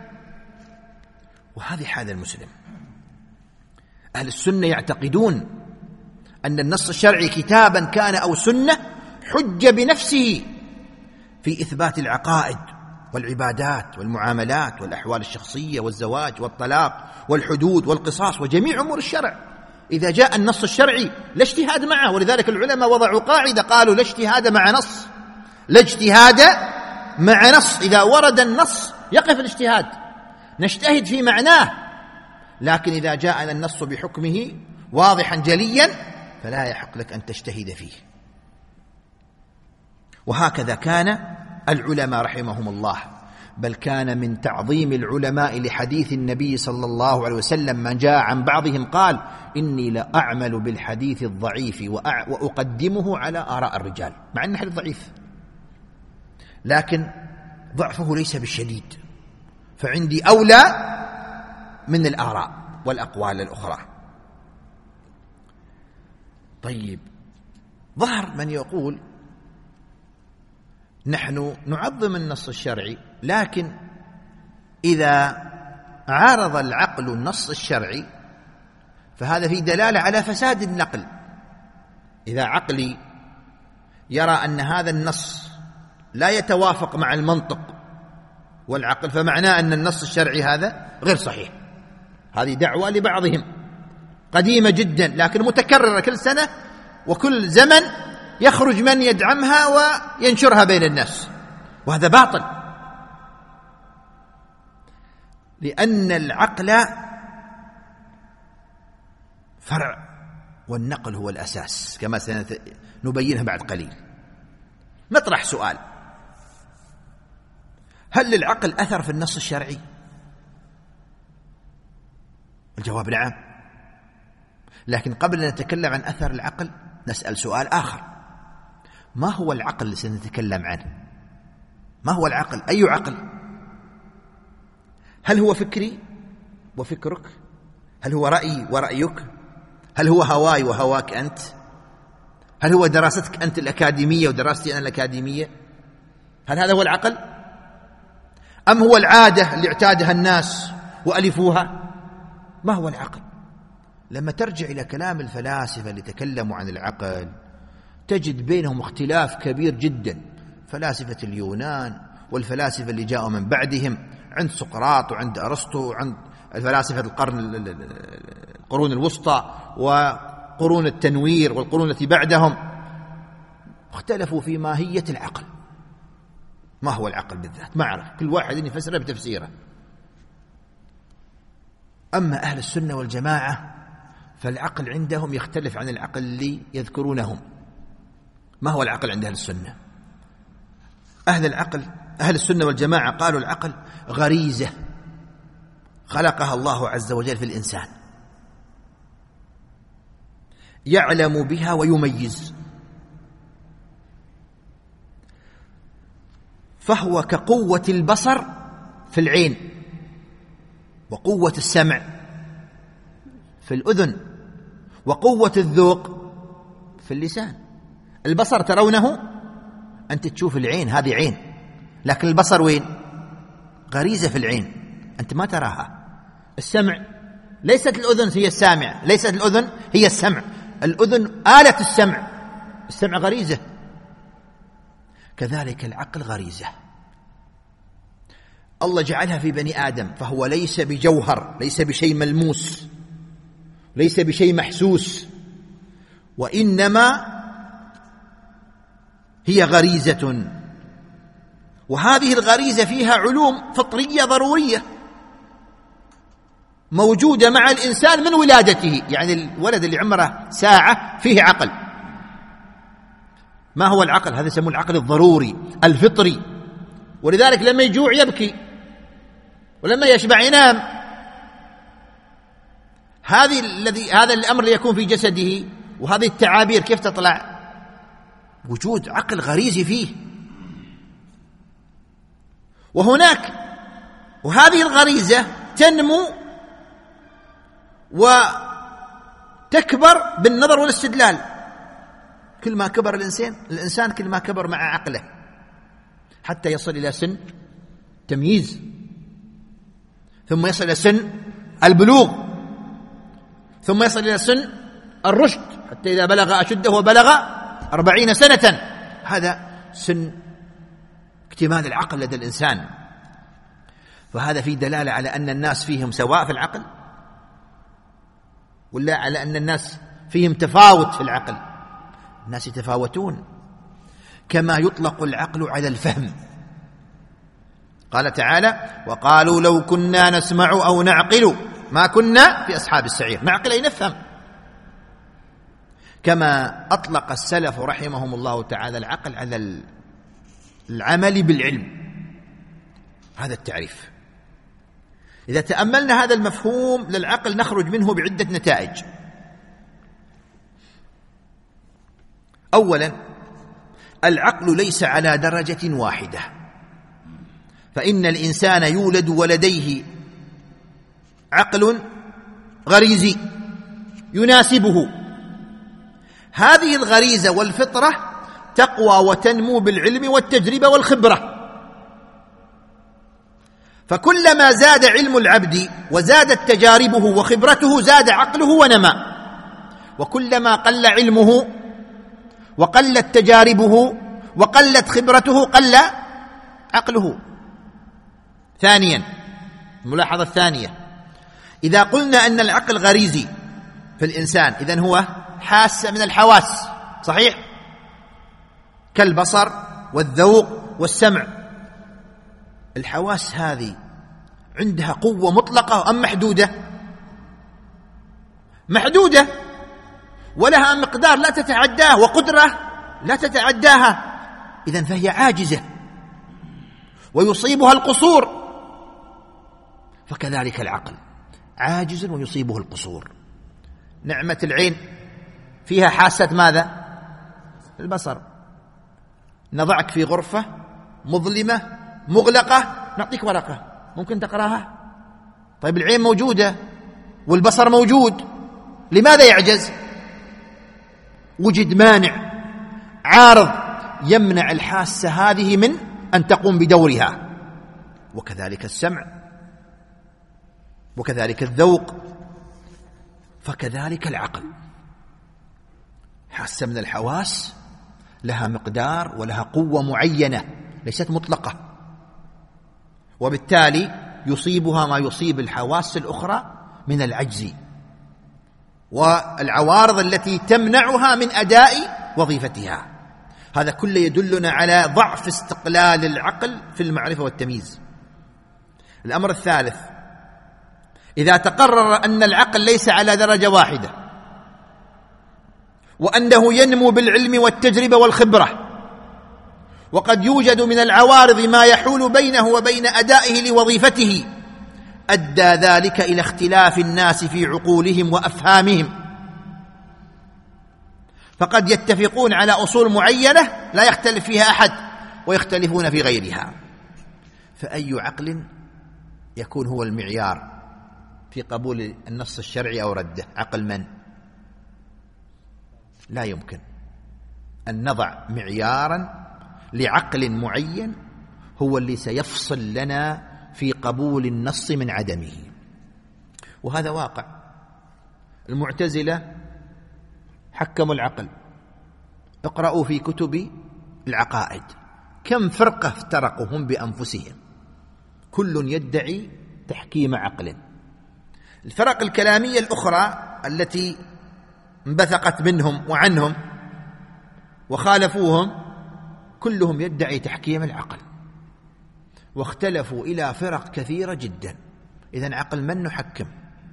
وهذه حال المسلم. أهل السنة يعتقدون أن النص الشرعي كتابا كان أو سنة حج بنفسه في إثبات العقائد والعبادات والمعاملات والأحوال الشخصية والزواج والطلاق والحدود والقصاص وجميع أمور الشرع. إذا جاء النص الشرعي لا اجتهاد معه، ولذلك العلماء وضعوا قاعدة قالوا: لا اجتهاد مع نص، لا اجتهاد مع نص. إذا ورد النص يقف الاجتهاد، نجتهد في معناه، لكن إذا جاءنا النص بحكمه واضحا جليا فلا يحق لك أن تجتهد فيه. وهكذا كان العلماء رحمهم الله، بل كان من تعظيم العلماء لحديث النبي صلى الله عليه وسلم من جاء عن بعضهم قال: إني لأعمل بالحديث الضعيف وأقدمه على آراء الرجال، مع أن الحديث ضعيف لكن ضعفه ليس بالشديد، فعندي أولى من الآراء والأقوال الأخرى. طيب، ظهر من يقول نحن نعظم النص الشرعي، لكن إذا عارض العقل النص الشرعي فهذا في دلالة على فساد النقل. إذا عقلي يرى أن هذا النص لا يتوافق مع المنطق والعقل، فمعناه أن النص الشرعي هذا غير صحيح. هذه دعوة لبعضهم قديمة جدا لكن متكررة كل سنة، وكل زمن يخرج من يدعمها وينشرها بين الناس، وهذا باطل، لأن العقل فرع والنقل هو الأساس كما سنبينها بعد قليل. نطرح سؤال: هل للعقل أثر في النص الشرعي؟ الجواب نعم. لكن قبل أن نتكلم عن أثر العقل نسأل سؤال آخر: ما هو العقل اللي سنتكلم عنه؟ ما هو العقل؟ أي عقل؟ هل هو فكري وفكرك؟ هل هو رأيي ورأيك؟ هل هو هواي وهواك أنت؟ هل هو دراستك أنت الأكاديمية ودراستي أنا الأكاديمية؟ هل هذا هو العقل؟ أم هو العادة اللي اعتادها الناس وألفوها؟ ما هو العقل؟ لما ترجع إلى كلام الفلاسفة اللي تكلموا عن العقل تجد بينهم اختلاف كبير جدا. فلاسفة اليونان والفلاسفة اللي جاءوا من بعدهم، عند سقراط وعند أرسطو وعند الفلاسفة القرن القرون الوسطى وقرون التنوير والقرون التي بعدهم، اختلفوا في ماهية العقل. ما هو العقل بالذات؟ ما أعرف، كل واحد يفسره بتفسيره. أما أهل السنة والجماعة فالعقل عندهم يختلف عن العقل اللي يذكرونهم. ما هو العقل عند أهل السنة؟ أهل العقل أهل السنة والجماعة قالوا العقل غريزة خلقها الله عز وجل في الإنسان، يعلم بها ويميز، فهو كقوة البصر في العين، وقوة السمع في الأذن، وقوة الذوق في اللسان. البصر ترونه، أنت تشوف العين، هذه عين، لكن البصر وين؟ غريزة في العين، أنت ما تراها. السمع ليست الأذن هي السامع، ليست الأذن هي السمع، الأذن آلة السمع، السمع غريزة. كذلك العقل غريزة الله جعلها في بني آدم، فهو ليس بجوهر، ليس بشيء ملموس، ليس بشيء محسوس، وإنما هي غريزة. وهذه الغريزة فيها علوم فطرية ضرورية موجودة مع الإنسان من ولادته، يعني الولد اللي عمره ساعة فيه عقل. ما هو العقل؟ هذا يسموه العقل الضروري الفطري. ولذلك لما يجوع يبكي، ولما يشبع ينام. هذه الذي هذا الأمر اللي يكون في جسده، وهذه التعابير كيف تطلع؟ وجود عقل غريزي فيه. وهناك وهذه الغريزة تنمو وتكبر بالنظر والاستدلال. كل ما كبر الإنسان الإنسان كل ما كبر مع عقله، حتى يصل إلى سن تمييز، ثم يصل إلى سن البلوغ، ثم يصل إلى سن الرشد، حتى إذا بلغ أشده وبلغ أربعين سنة، هذا سن اكتمال العقل لدى الإنسان. فهذا فيه دلالة على أن الناس فيهم سواء في العقل، ولا على أن الناس فيهم تفاوت في العقل؟ الناس يتفاوتون. كما يطلق العقل على الفهم. قال تعالى: وقالوا لو كنا نسمع أو نعقل ما كنا في أصحاب السعير. نعقل أي نفهم. كما أطلق السلف رحمهم الله تعالى العقل على العمل بالعلم. هذا التعريف. إذا تأملنا هذا المفهوم للعقل نخرج منه بعدة نتائج. أولا، العقل ليس على درجة واحدة، فإن الإنسان يولد ولديه عقل غريزي يناسبه. هذه الغريزة والفطرة تقوى وتنمو بالعلم والتجربة والخبرة. فكلما زاد علم العبد وزادت تجاربه وخبرته زاد عقله ونما، وكلما قل علمه وقلت تجاربه وقلت خبرته قل عقله. ثانيا، الملاحظة الثانية، إذا قلنا أن العقل غريزي في الإنسان إذن هو حاسة من الحواس، صحيح؟ كالبصر والذوق والسمع. الحواس هذه عندها قوة مطلقة أم محدودة؟ محدودة، ولها مقدار لا تتعداه وقدرة لا تتعداها، إذن فهي عاجزة ويصيبها القصور. فكذلك العقل عاجز ويصيبه القصور. نعمة العين فيها حاسة ماذا؟ البصر. نضعك في غرفة مظلمة مغلقة، نعطيك ورقة ممكن تقراها؟ طيب العين موجودة والبصر موجود، لماذا يعجز؟ وجد مانع عارض يمنع الحاسة هذه من أن تقوم بدورها. وكذلك السمع، وكذلك الذوق، فكذلك العقل. حاسة من الحواس لها مقدار ولها قوة معينة ليست مطلقة، وبالتالي يصيبها ما يصيب الحواس الأخرى من العجز والعوارض التي تمنعها من أداء وظيفتها. هذا كله يدلنا على ضعف استقلال العقل في المعرفة والتمييز. الأمر الثالث، إذا تقرر أن العقل ليس على درجة واحدة وأنه ينمو بالعلم والتجربة والخبرة، وقد يوجد من العوارض ما يحول بينه وبين أدائه لوظيفته، أدى ذلك إلى اختلاف الناس في عقولهم وأفهامهم، فقد يتفقون على أصول معينة لا يختلف فيها أحد ويختلفون في غيرها. فأي عقل يكون هو المعيار في قبول النص الشرعي أو رده؟ عقل من؟ لا يمكن أن نضع معيارا لعقل معين هو اللي سيفصل لنا في قبول النص من عدمه، وهذا واقع. المعتزلة حكموا العقل. اقرأوا في كتب العقائد كم فرقة افترقوا هم بأنفسهم، كل يدعي تحكيم عقل. الفرق الكلامية الأخرى التي انبثقت منهم وعنهم وخالفوهم كلهم يدعي تحكيم العقل، واختلفوا إلى فرق كثيرة جدا. إذن عقل من نحكم؟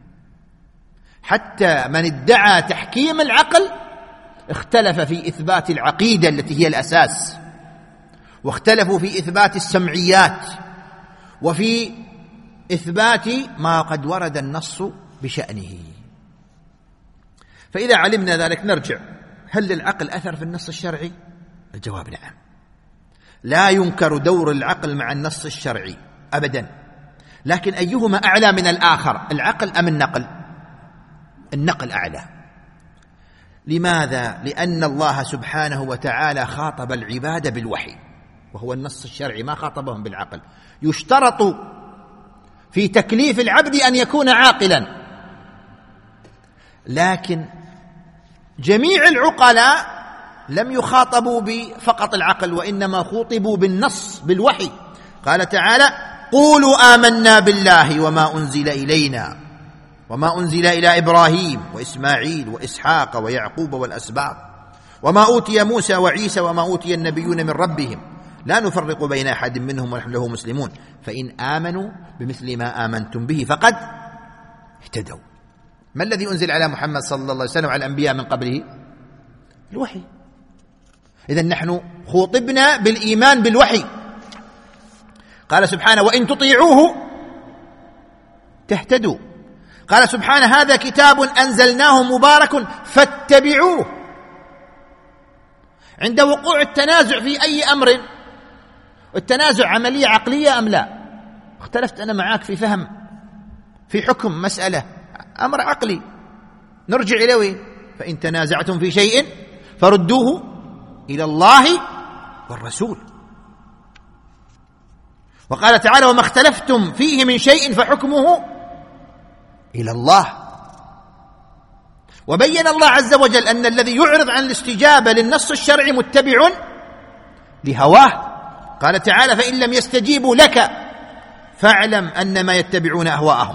حتى من ادعى تحكيم العقل اختلف في إثبات العقيدة التي هي الأساس، واختلفوا في إثبات السمعيات، وفي إثبات ما قد ورد النص بشأنه. فإذا علمنا ذلك نرجع، هل للعقل أثر في النص الشرعي؟ الجواب نعم. لا ينكر دور العقل مع النص الشرعي أبدا، لكن أيهما أعلى من الآخر، العقل أم النقل؟ النقل أعلى. لماذا؟ لأن الله سبحانه وتعالى خاطب العباد بالوحي، وهو النص الشرعي، ما خاطبهم بالعقل. يشترط في تكليف العبد أن يكون عاقلا، لكن جميع العقلاء لم يخاطبوا بفقط العقل، وإنما خوطبوا بالنص بالوحي. قال تعالى: قولوا آمنا بالله وما أنزل إلينا وما أنزل إلى إبراهيم وإسماعيل وإسحاق ويعقوب والأسباط وما أوتي موسى وعيسى وما أوتي النبيون من ربهم لا نفرق بين أحد منهم ونحن له مسلمون فإن آمنوا بمثل ما آمنتم به فقد اهتدوا. ما الذي أنزل على محمد صلى الله عليه وسلم على الأنبياء من قبله؟ الوحي. إذن نحن خوطبنا بالإيمان بالوحي. قال سبحانه: وإن تطيعوه تهتدوا. قال سبحانه: هذا كتاب أنزلناه مبارك فاتبعوه. عند وقوع التنازع في أي أمر، التنازع عملية عقلية أم لا؟ اختلفت أنا معاك في فهم في حكم مسألة، أمر عقلي، نرجع إلى وين؟ فإن تنازعتم في شيء فردوه إلى الله والرسول. وقال تعالى: وما اختلفتم فيه من شيء فحكمه إلى الله. وبين الله عز وجل أن الذي يعرض عن الاستجابة للنص الشرعي متبع لهواه. قال تعالى: فإن لم يستجيبوا لك فاعلم أنما يتبعون أهواءهم.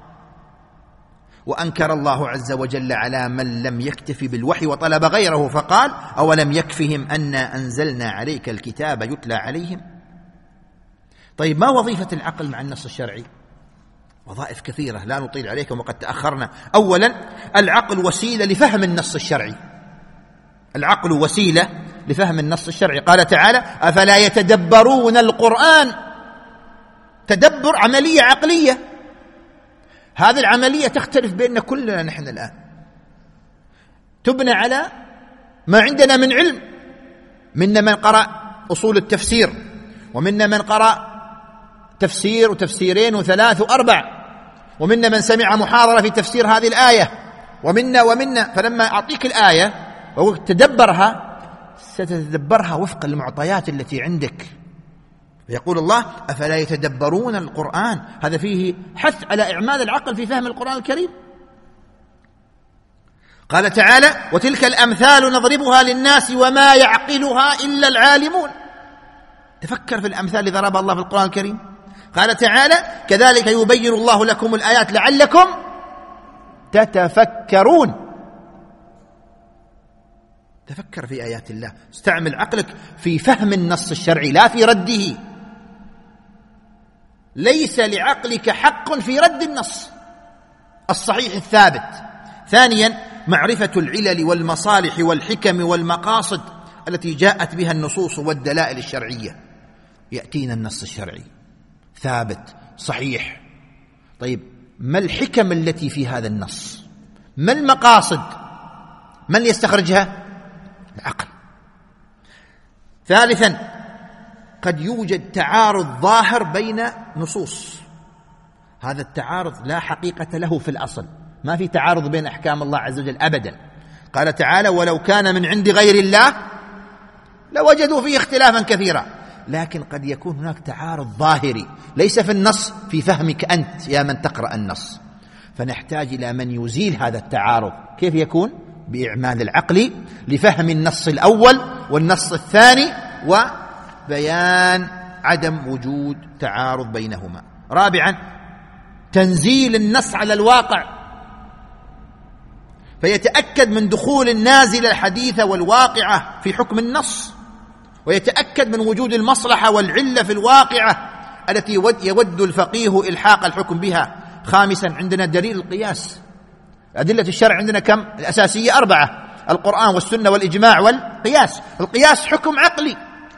وأنكر الله عز وجل على من لم يكتف بالوحي وطلب غيره فقال: أولم يكفهم أنا أنزلنا عليك الكتاب يتلى عليهم. طيب، ما وظيفة العقل مع النص الشرعي؟ وظائف كثيرة لا نطيل عليكم وقد تأخرنا. أولا، العقل وسيلة لفهم النص الشرعي. العقل وسيلة لفهم النص الشرعي. قال تعالى: أفلا يتدبرون القرآن. تدبر عملية عقلية، هذه العملية تختلف بيننا كلنا نحن الآن، تبنى على ما عندنا من علم. منا من قرأ أصول التفسير، ومنا من قرأ تفسير وتفسيرين وثلاث وأربع، ومنا من سمع محاضرة في تفسير هذه الآية، ومنا ومنا. فلما أعطيك الآية وتدبرها ستتدبرها وفق المعطيات التي عندك. يقول الله: أفلا يتدبرون القرآن. هذا فيه حث على إعمال العقل في فهم القرآن الكريم. قال تعالى: وتلك الأمثال نضربها للناس وما يعقلها إلا العالمون. تفكر في الأمثال اللي ضربها الله في القرآن الكريم. قال تعالى: كذلك يبين الله لكم الآيات لعلكم تتفكرون. تفكر في آيات الله، استعمل عقلك في فهم النص الشرعي لا في رده. ليس لعقلك حق في رد النص الصحيح الثابت. ثانيا، معرفة العلل والمصالح والحكم والمقاصد التي جاءت بها النصوص والدلائل الشرعية. يأتينا النص الشرعي ثابت صحيح، طيب ما الحكم التي في هذا النص؟ ما المقاصد؟ من يستخرجها؟ العقل. ثالثا، قد يوجد تعارض ظاهر بين نصوص. هذا التعارض لا حقيقة له في الأصل، ما في تعارض بين أحكام الله عز وجل أبدا. قال تعالى: ولو كان من عند غير الله لوجدوا فيه اختلافا كثيرا. لكن قد يكون هناك تعارض ظاهري ليس في النص، في فهمك أنت يا من تقرأ النص. فنحتاج إلى من يزيل هذا التعارض. كيف يكون؟ بإعمال العقل لفهم النص الأول والنص الثاني وبيان عدم وجود تعارض بينهما. رابعا، تنزيل النص على الواقع، فيتأكد من دخول النازل الحديث والواقعة في حكم النص، ويتأكد من وجود المصلحة والعلة في الواقعة التي يود الفقيه إلحاق الحكم بها. خامسا، عندنا دليل القياس. أدلة الشرع عندنا كم؟ الأساسية أربعة: القرآن والسنة والإجماع والقياس. القياس حكم عقلي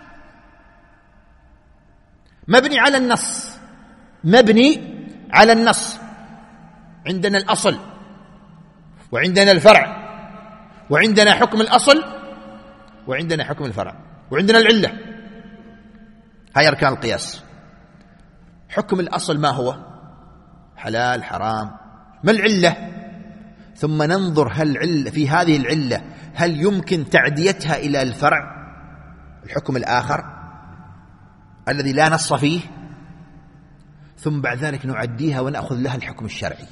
مبني على النص، مبني على النص. عندنا الأصل وعندنا الفرع، وعندنا حكم الأصل وعندنا حكم الفرع، وعندنا العلة. هاي أركان القياس. حكم الأصل ما هو؟ حلال حرام. ما العلة؟ ثم ننظر هل علة في هذه العلة هل يمكن تعديتها إلى الفرع الحكم الآخر الذي لا نص فيه، ثم بعد ذلك نعديها ونأخذ لها الحكم الشرعي.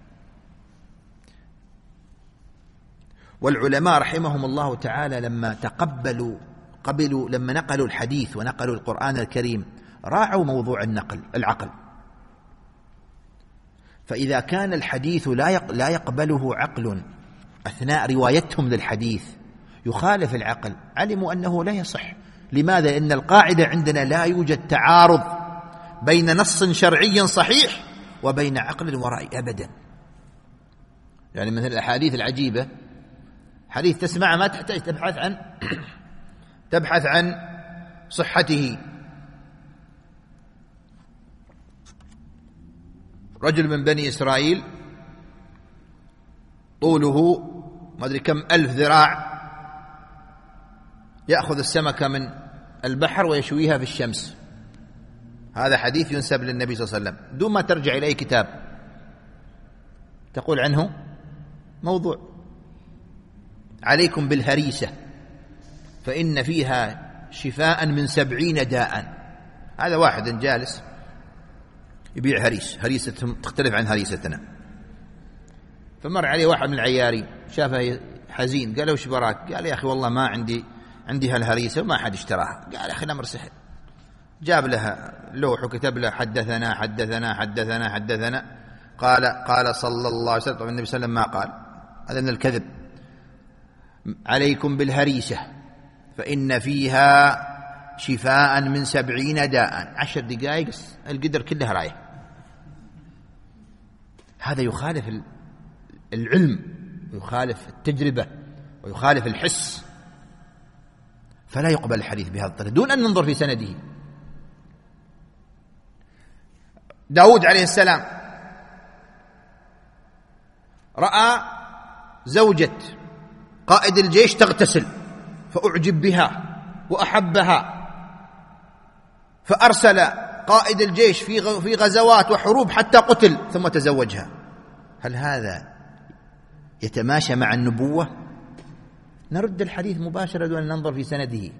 والعلماء رحمهم الله تعالى لما تقبلوا قبلوا لما نقلوا الحديث ونقلوا القرآن الكريم راعوا موضوع النقل العقل. فإذا كان الحديث لا لا يقبله عقل أثناء روايتهم للحديث يخالف العقل، علموا أنه لا يصح. لماذا؟ لأن القاعدة عندنا لا يوجد تعارض بين نص شرعي صحيح وبين عقل ورأي أبدا. يعني مثل الأحاديث العجيبة، حديث تسمع ما تحتاج تبحث عن تبحث عن صحته. رجل من بني إسرائيل طوله ما أدري كم ألف ذراع، يأخذ السمكة من البحر ويشويها في الشمس. هذا حديث ينسب للنبي صلى الله عليه وسلم دون ما ترجع إليه كتاب تقول عنه موضوع. عليكم بالهريسة فإن فيها شفاء من سبعين داء. هذا واحد جالس يبيع هريس، هريستهم تختلف عن هريستنا. فمر عليه واحد من العيارين شافه حزين، قال له وش براك؟ قال يا أخي والله ما عندي عندي هالهريسة وما حد اشتراها. قال يا أخي الأمر سهل. جاب لها لوح وكتب له حدثنا حدثنا حدثنا حدثنا. قال قال صلى الله عليه وسلم، طبعا النبي صلى الله عليه وسلم ما قال، هذا من الكذب، عليكم بالهريسة فإن فيها شفاء من سبعين داء. عشر دقائق القدر كلها رايح. هذا يخالف العلم ويخالف التجربة ويخالف الحس، فلا يقبل الحديث بهذا الطريق دون أن ننظر في سنده. داود عليه السلام رأى زوجة قائد الجيش تغتسل فأعجب بها وأحبها، فأرسل قائد الجيش في غزوات وحروب حتى قتل ثم تزوجها. هل هذا يتماشى مع النبوة؟ نرد الحديث مباشرة دون أن ننظر في سنده.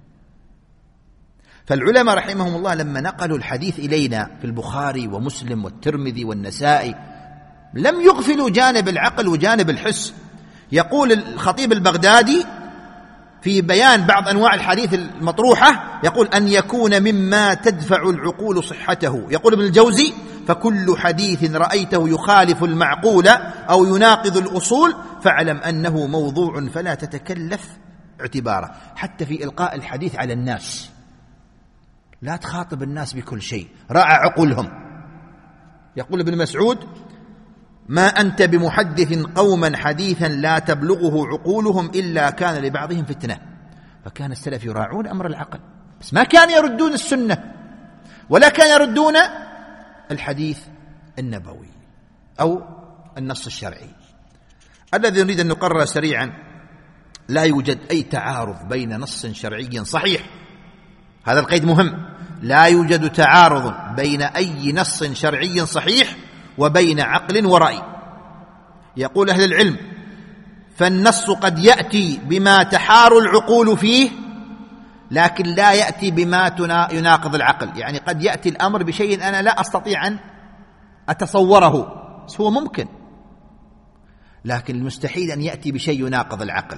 فالعلماء رحمهم الله لما نقلوا الحديث إلينا في البخاري ومسلم والترمذي والنسائي لم يغفلوا جانب العقل وجانب الحس. يقول الخطيب البغدادي في بيان بعض أنواع الحديث المطروحة، يقول أن يكون مما تدفع العقول صحته. يقول ابن الجوزي فكل حديث رأيته يخالف المعقول أو يناقض الأصول فاعلم أنه موضوع فلا تتكلف اعتباره. حتى في إلقاء الحديث على الناس لا تخاطب الناس بكل شيء، راعى عقولهم. يقول ابن مسعود ما أنت بمحدث قوما حديثا لا تبلغه عقولهم إلا كان لبعضهم فتنة. فكان السلف يراعون أمر العقل، بس ما كان يردون السنة ولا كان يردون الحديث النبوي أو النص الشرعي. الذي نريد أن نقرر سريعا، لا يوجد أي تعارض بين نص شرعي صحيح، هذا القيد مهم، لا يوجد تعارض بين أي نص شرعي صحيح وبين عقل ورأي. يقول أهل العلم فالنص قد يأتي بما تحار العقول فيه لكن لا يأتي بما يناقض العقل. يعني قد يأتي الأمر بشيء أنا لا أستطيع أن أتصوره، بس هو ممكن، لكن المستحيل أن يأتي بشيء يناقض العقل.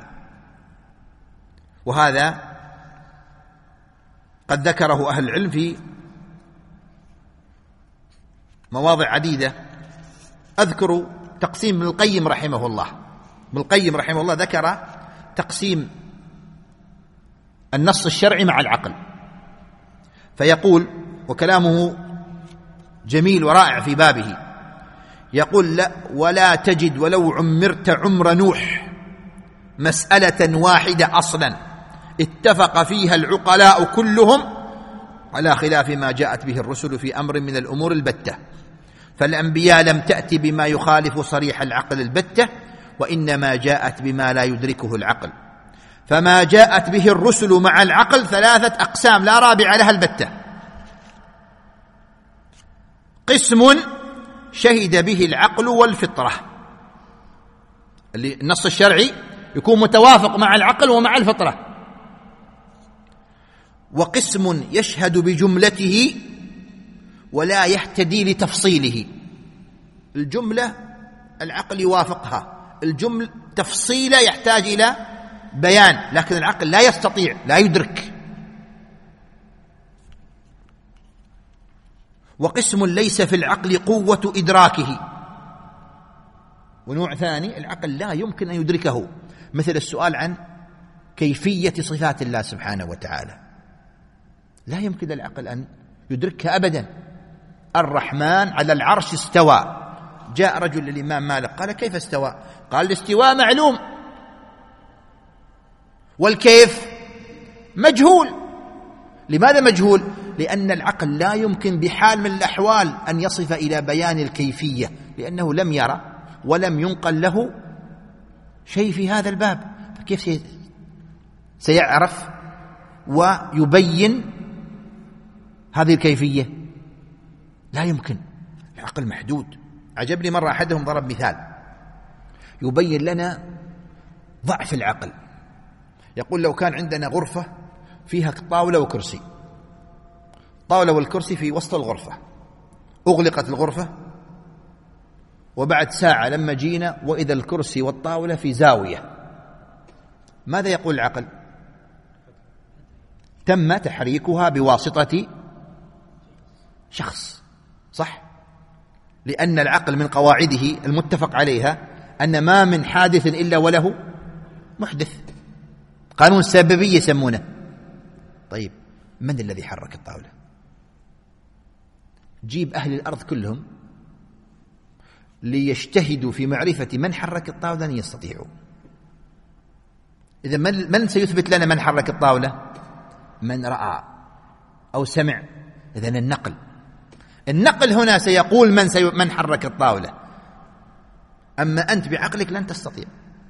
وهذا قد ذكره أهل العلم في مواضع عديدة. أذكر تقسيم ابن القيم رحمه الله. ابن القيم رحمه الله ذكر تقسيم النص الشرعي مع العقل، فيقول وكلامه جميل ورائع في بابه، يقول لا ولا تجد ولو عمرت عمر نوح مسألة واحدة أصلا اتفق فيها العقلاء كلهم على خلاف ما جاءت به الرسل في أمر من الأمور البتة. فالأنبياء لم تأتي بما يخالف صريح العقل البتة، وإنما جاءت بما لا يدركه العقل. فما جاءت به الرسل مع العقل ثلاثة أقسام لا رابع لها البتة. قسم شهد به العقل والفطرة، اللي النص الشرعي يكون متوافق مع العقل ومع الفطرة. وقسم يشهد بجملته ولا يهتدي لتفصيله، الجملة العقل يوافقها، الجمل تفصيله يحتاج إلى بيان لكن العقل لا يستطيع لا يدرك. وقسم ليس في العقل قوة إدراكه، ونوع ثاني العقل لا يمكن أن يدركه، مثل السؤال عن كيفية صفات الله سبحانه وتعالى، لا يمكن العقل أن يدركها أبدا. الرحمن على العرش استوى، جاء رجل للإمام مالك قال كيف استوى؟ قال الاستواء معلوم والكيف مجهول. لماذا مجهول؟ لأن العقل لا يمكن بحال من الأحوال أن يصف إلى بيان الكيفية، لأنه لم يرى ولم ينقل له شيء في هذا الباب، فكيف سيعرف ويبين هذه الكيفية؟ لا يمكن، العقل محدود. عجبني مرة أحدهم ضرب مثال يبين لنا ضعف العقل. يقول لو كان عندنا غرفة فيها طاولة وكرسي، طاولة والكرسي في وسط الغرفة، أغلقت الغرفة وبعد ساعة لما جينا وإذا الكرسي والطاولة في زاوية، ماذا يقول العقل؟ تم تحريكها بواسطة شخص، صح؟ لأن العقل من قواعده المتفق عليها أن ما من حادث إلا وله محدث، قانون السببية يسمونه. طيب من الذي حرك الطاولة؟ جيب أهل الأرض كلهم ليجتهدوا في معرفة من حرك الطاولة لن يستطيعوا. إذا من سيثبت لنا من حرك الطاولة؟ من رأى أو سمع. إذن النقل النقل هنا سيقول من, سي... من حرك الطاولة، أما أنت بعقلك لن تستطيع.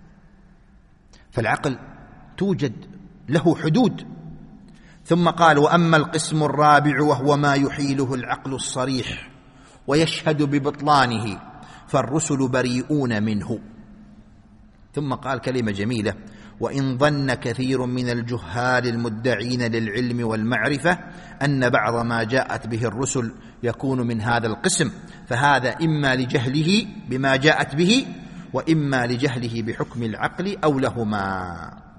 فالعقل توجد له حدود. ثم قال: وأما القسم الرابع وهو ما يحيله العقل الصريح ويشهد ببطلانه فالرسل بريئون منه. ثم قال كلمة جميلة: وإن ظن كثير من الجهال المدعين للعلم والمعرفة أن بعض ما جاءت به الرسل يكون من هذا القسم، فهذا إما لجهله بما جاءت به وإما لجهله بحكم العقل أو لهما.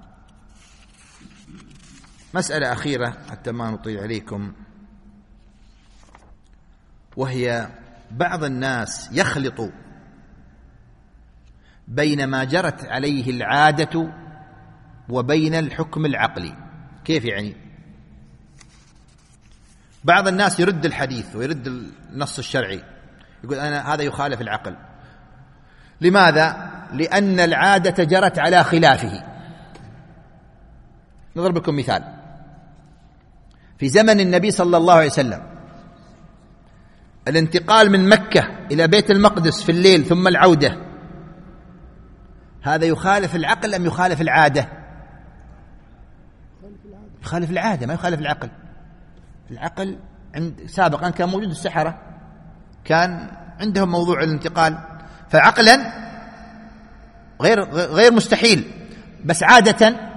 مسألة أخيرة حتى ما نطيل عليكم، وهي بعض الناس يخلط بين ما جرت عليه العادة وبين الحكم العقلي. كيف يعني؟ بعض الناس يرد الحديث ويرد النص الشرعي، يقول أنا هذا يخالف العقل. لماذا؟ لأن العادة جرت على خلافه. نضرب لكم مثال. في زمن النبي صلى الله عليه وسلم الانتقال من مكة إلى بيت المقدس في الليل ثم العودة، هذا يخالف العقل أم يخالف العادة؟ يخالف العادة، ما يخالف العقل. العقل عند سابقا كان موجود السحرة، كان عندهم موضوع الانتقال، فعقلا غير غير مستحيل، بس عادة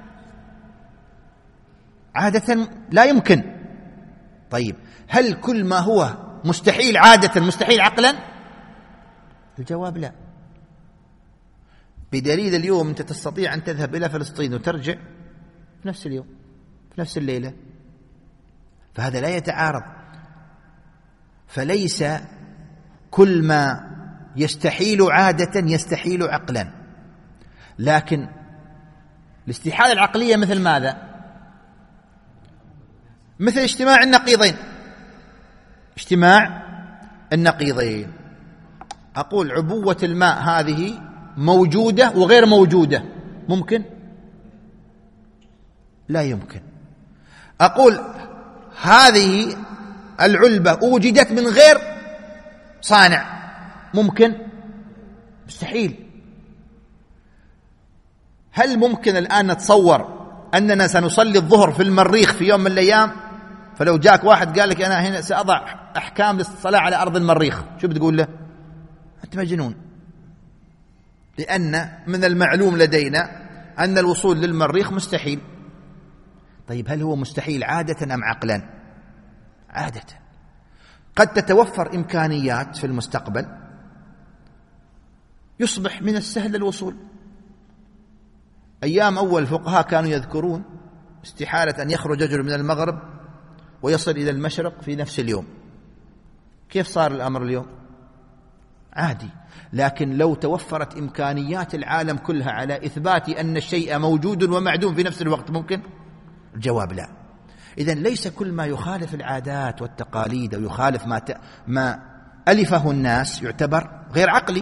عادة لا يمكن. طيب هل كل ما هو مستحيل عادة مستحيل عقلا؟ الجواب لا. بدليل اليوم أنت تستطيع أن تذهب إلى فلسطين وترجع في نفس اليوم في نفس الليلة، فهذا لا يتعارض. فليس كل ما يستحيل عادة يستحيل عقلا، لكن الاستحالة العقلية مثل ماذا؟ مثل اجتماع النقيضين. اجتماع النقيضين، أقول عبوة الماء هذه موجودة وغير موجودة، ممكن؟ لا يمكن. أقول هذه العلبة أوجدت من غير صانع، ممكن؟ مستحيل. هل ممكن الآن نتصور أننا سنصلي الظهر في المريخ في يوم من الأيام، فلو جاك واحد قال لك أنا هنا سأضع أحكام للصلاة على أرض المريخ، شو بتقول له؟ أنت مجنون. لأن من المعلوم لدينا أن الوصول للمريخ مستحيل. طيب هل هو مستحيل عادة أم عقلا؟ عادة. قد تتوفر إمكانيات في المستقبل يصبح من السهل الوصول. أيام أول الفقهاء كانوا يذكرون استحالة أن يخرج رجل من المغرب ويصل إلى المشرق في نفس اليوم. كيف صار الأمر اليوم؟ عادي. لكن لو توفرت إمكانيات العالم كلها على إثبات أن الشيء موجود ومعدوم في نفس الوقت، ممكن؟ الجواب لا. إذن ليس كل ما يخالف العادات والتقاليد أو يخالف ما, ت... ما ألفه الناس يعتبر غير عقلي.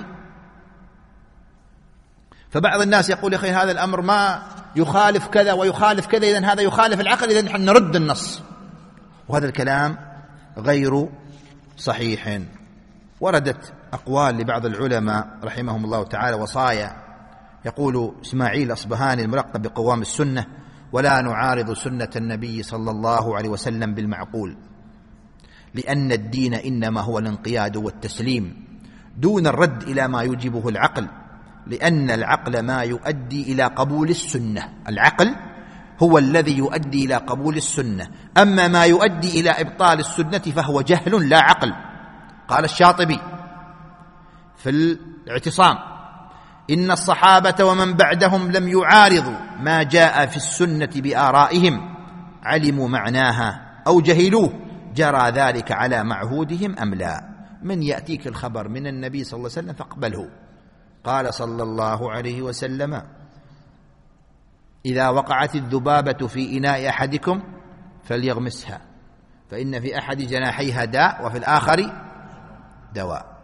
فبعض الناس يقول يا أخي هذا الأمر ما يخالف كذا ويخالف كذا، إذن هذا يخالف العقل، إذن نحن نرد النص، وهذا الكلام غير صحيح. وردت أقوال لبعض العلماء رحمهم الله تعالى وصايا، يقول إسماعيل الأصبهاني الملقب بقوام السنة: ولا نعارض سنة النبي صلى الله عليه وسلم بالمعقول، لأن الدين إنما هو الانقياد والتسليم دون الرد إلى ما يوجبه العقل، لأن العقل ما يؤدي إلى قبول السنة. العقل هو الذي يؤدي إلى قبول السنة، أما ما يؤدي إلى إبطال السنة فهو جهل لا عقل. قال الشاطبي: في الاعتصام: إن الصحابة ومن بعدهم لم يعارضوا ما جاء في السنة بآرائهم، علموا معناها أو جهلوه، جرى ذلك على معهودهم أم لا. من يأتيك الخبر من النبي صلى الله عليه وسلم فاقبله. قال صلى الله عليه وسلم: إذا وقعت الذبابة في إناء أحدكم فليغمسها، فإن في أحد جناحيها داء وفي الآخر دواء.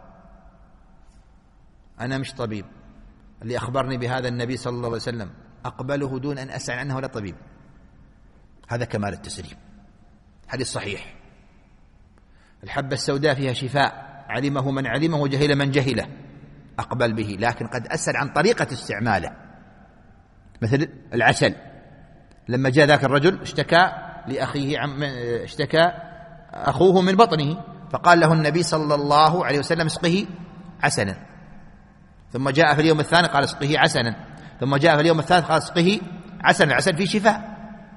أنا مش طبيب، اللي أخبرني بهذا النبي صلى الله عليه وسلم أقبله دون أن أسأل عنه ولا طبيب. هذا كمال التسليم. حديث صحيح. الحبة السوداء فيها شفاء، علمه من علمه وجهل من جهله، أقبل به، لكن قد أسأل عن طريقة استعماله. مثل العسل، لما جاء ذاك الرجل اشتكى لأخيه عم اشتكى أخوه من بطنه، فقال له النبي صلى الله عليه وسلم: اسقه عسلا. ثم جاء في اليوم الثاني قال: اسقه عسلا. ثم جاء في اليوم الثالث قال: اسقه عسلا. العسل فيه شفاء.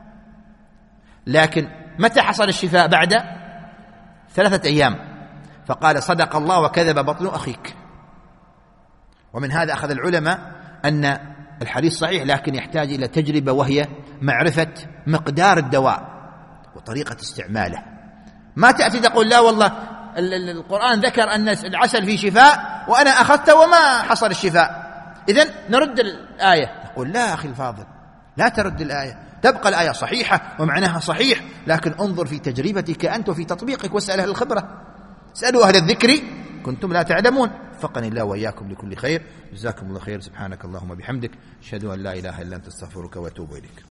لكن متى حصل الشفاء؟ بعد ثلاثة أيام. فقال: صدق الله وكذب بطن أخيك. ومن هذا أخذ العلماء أن الحديث صحيح، لكن يحتاج إلى تجربة، وهي معرفة مقدار الدواء وطريقة استعماله. ما تأتي تقول: لا والله القرآن ذكر أن العسل فيه شفاء وأنا أخذته وما حصل الشفاء، إذن نرد الآية. نقول: لا أخي الفاضل، لا ترد الآية، تبقى الآية صحيحة ومعناها صحيح، لكن انظر في تجربتك أنت وفي تطبيقك، واسأل أهل الخبرة، اسألوا أهل الذكر كنتم لا تعلمون. وفقني الله وإياكم لكل خير. جزاكم الله خير. سبحانك اللهم بحمدك، أشهد أن لا إله إلا أنت، أستغفرك وأتوب إليك.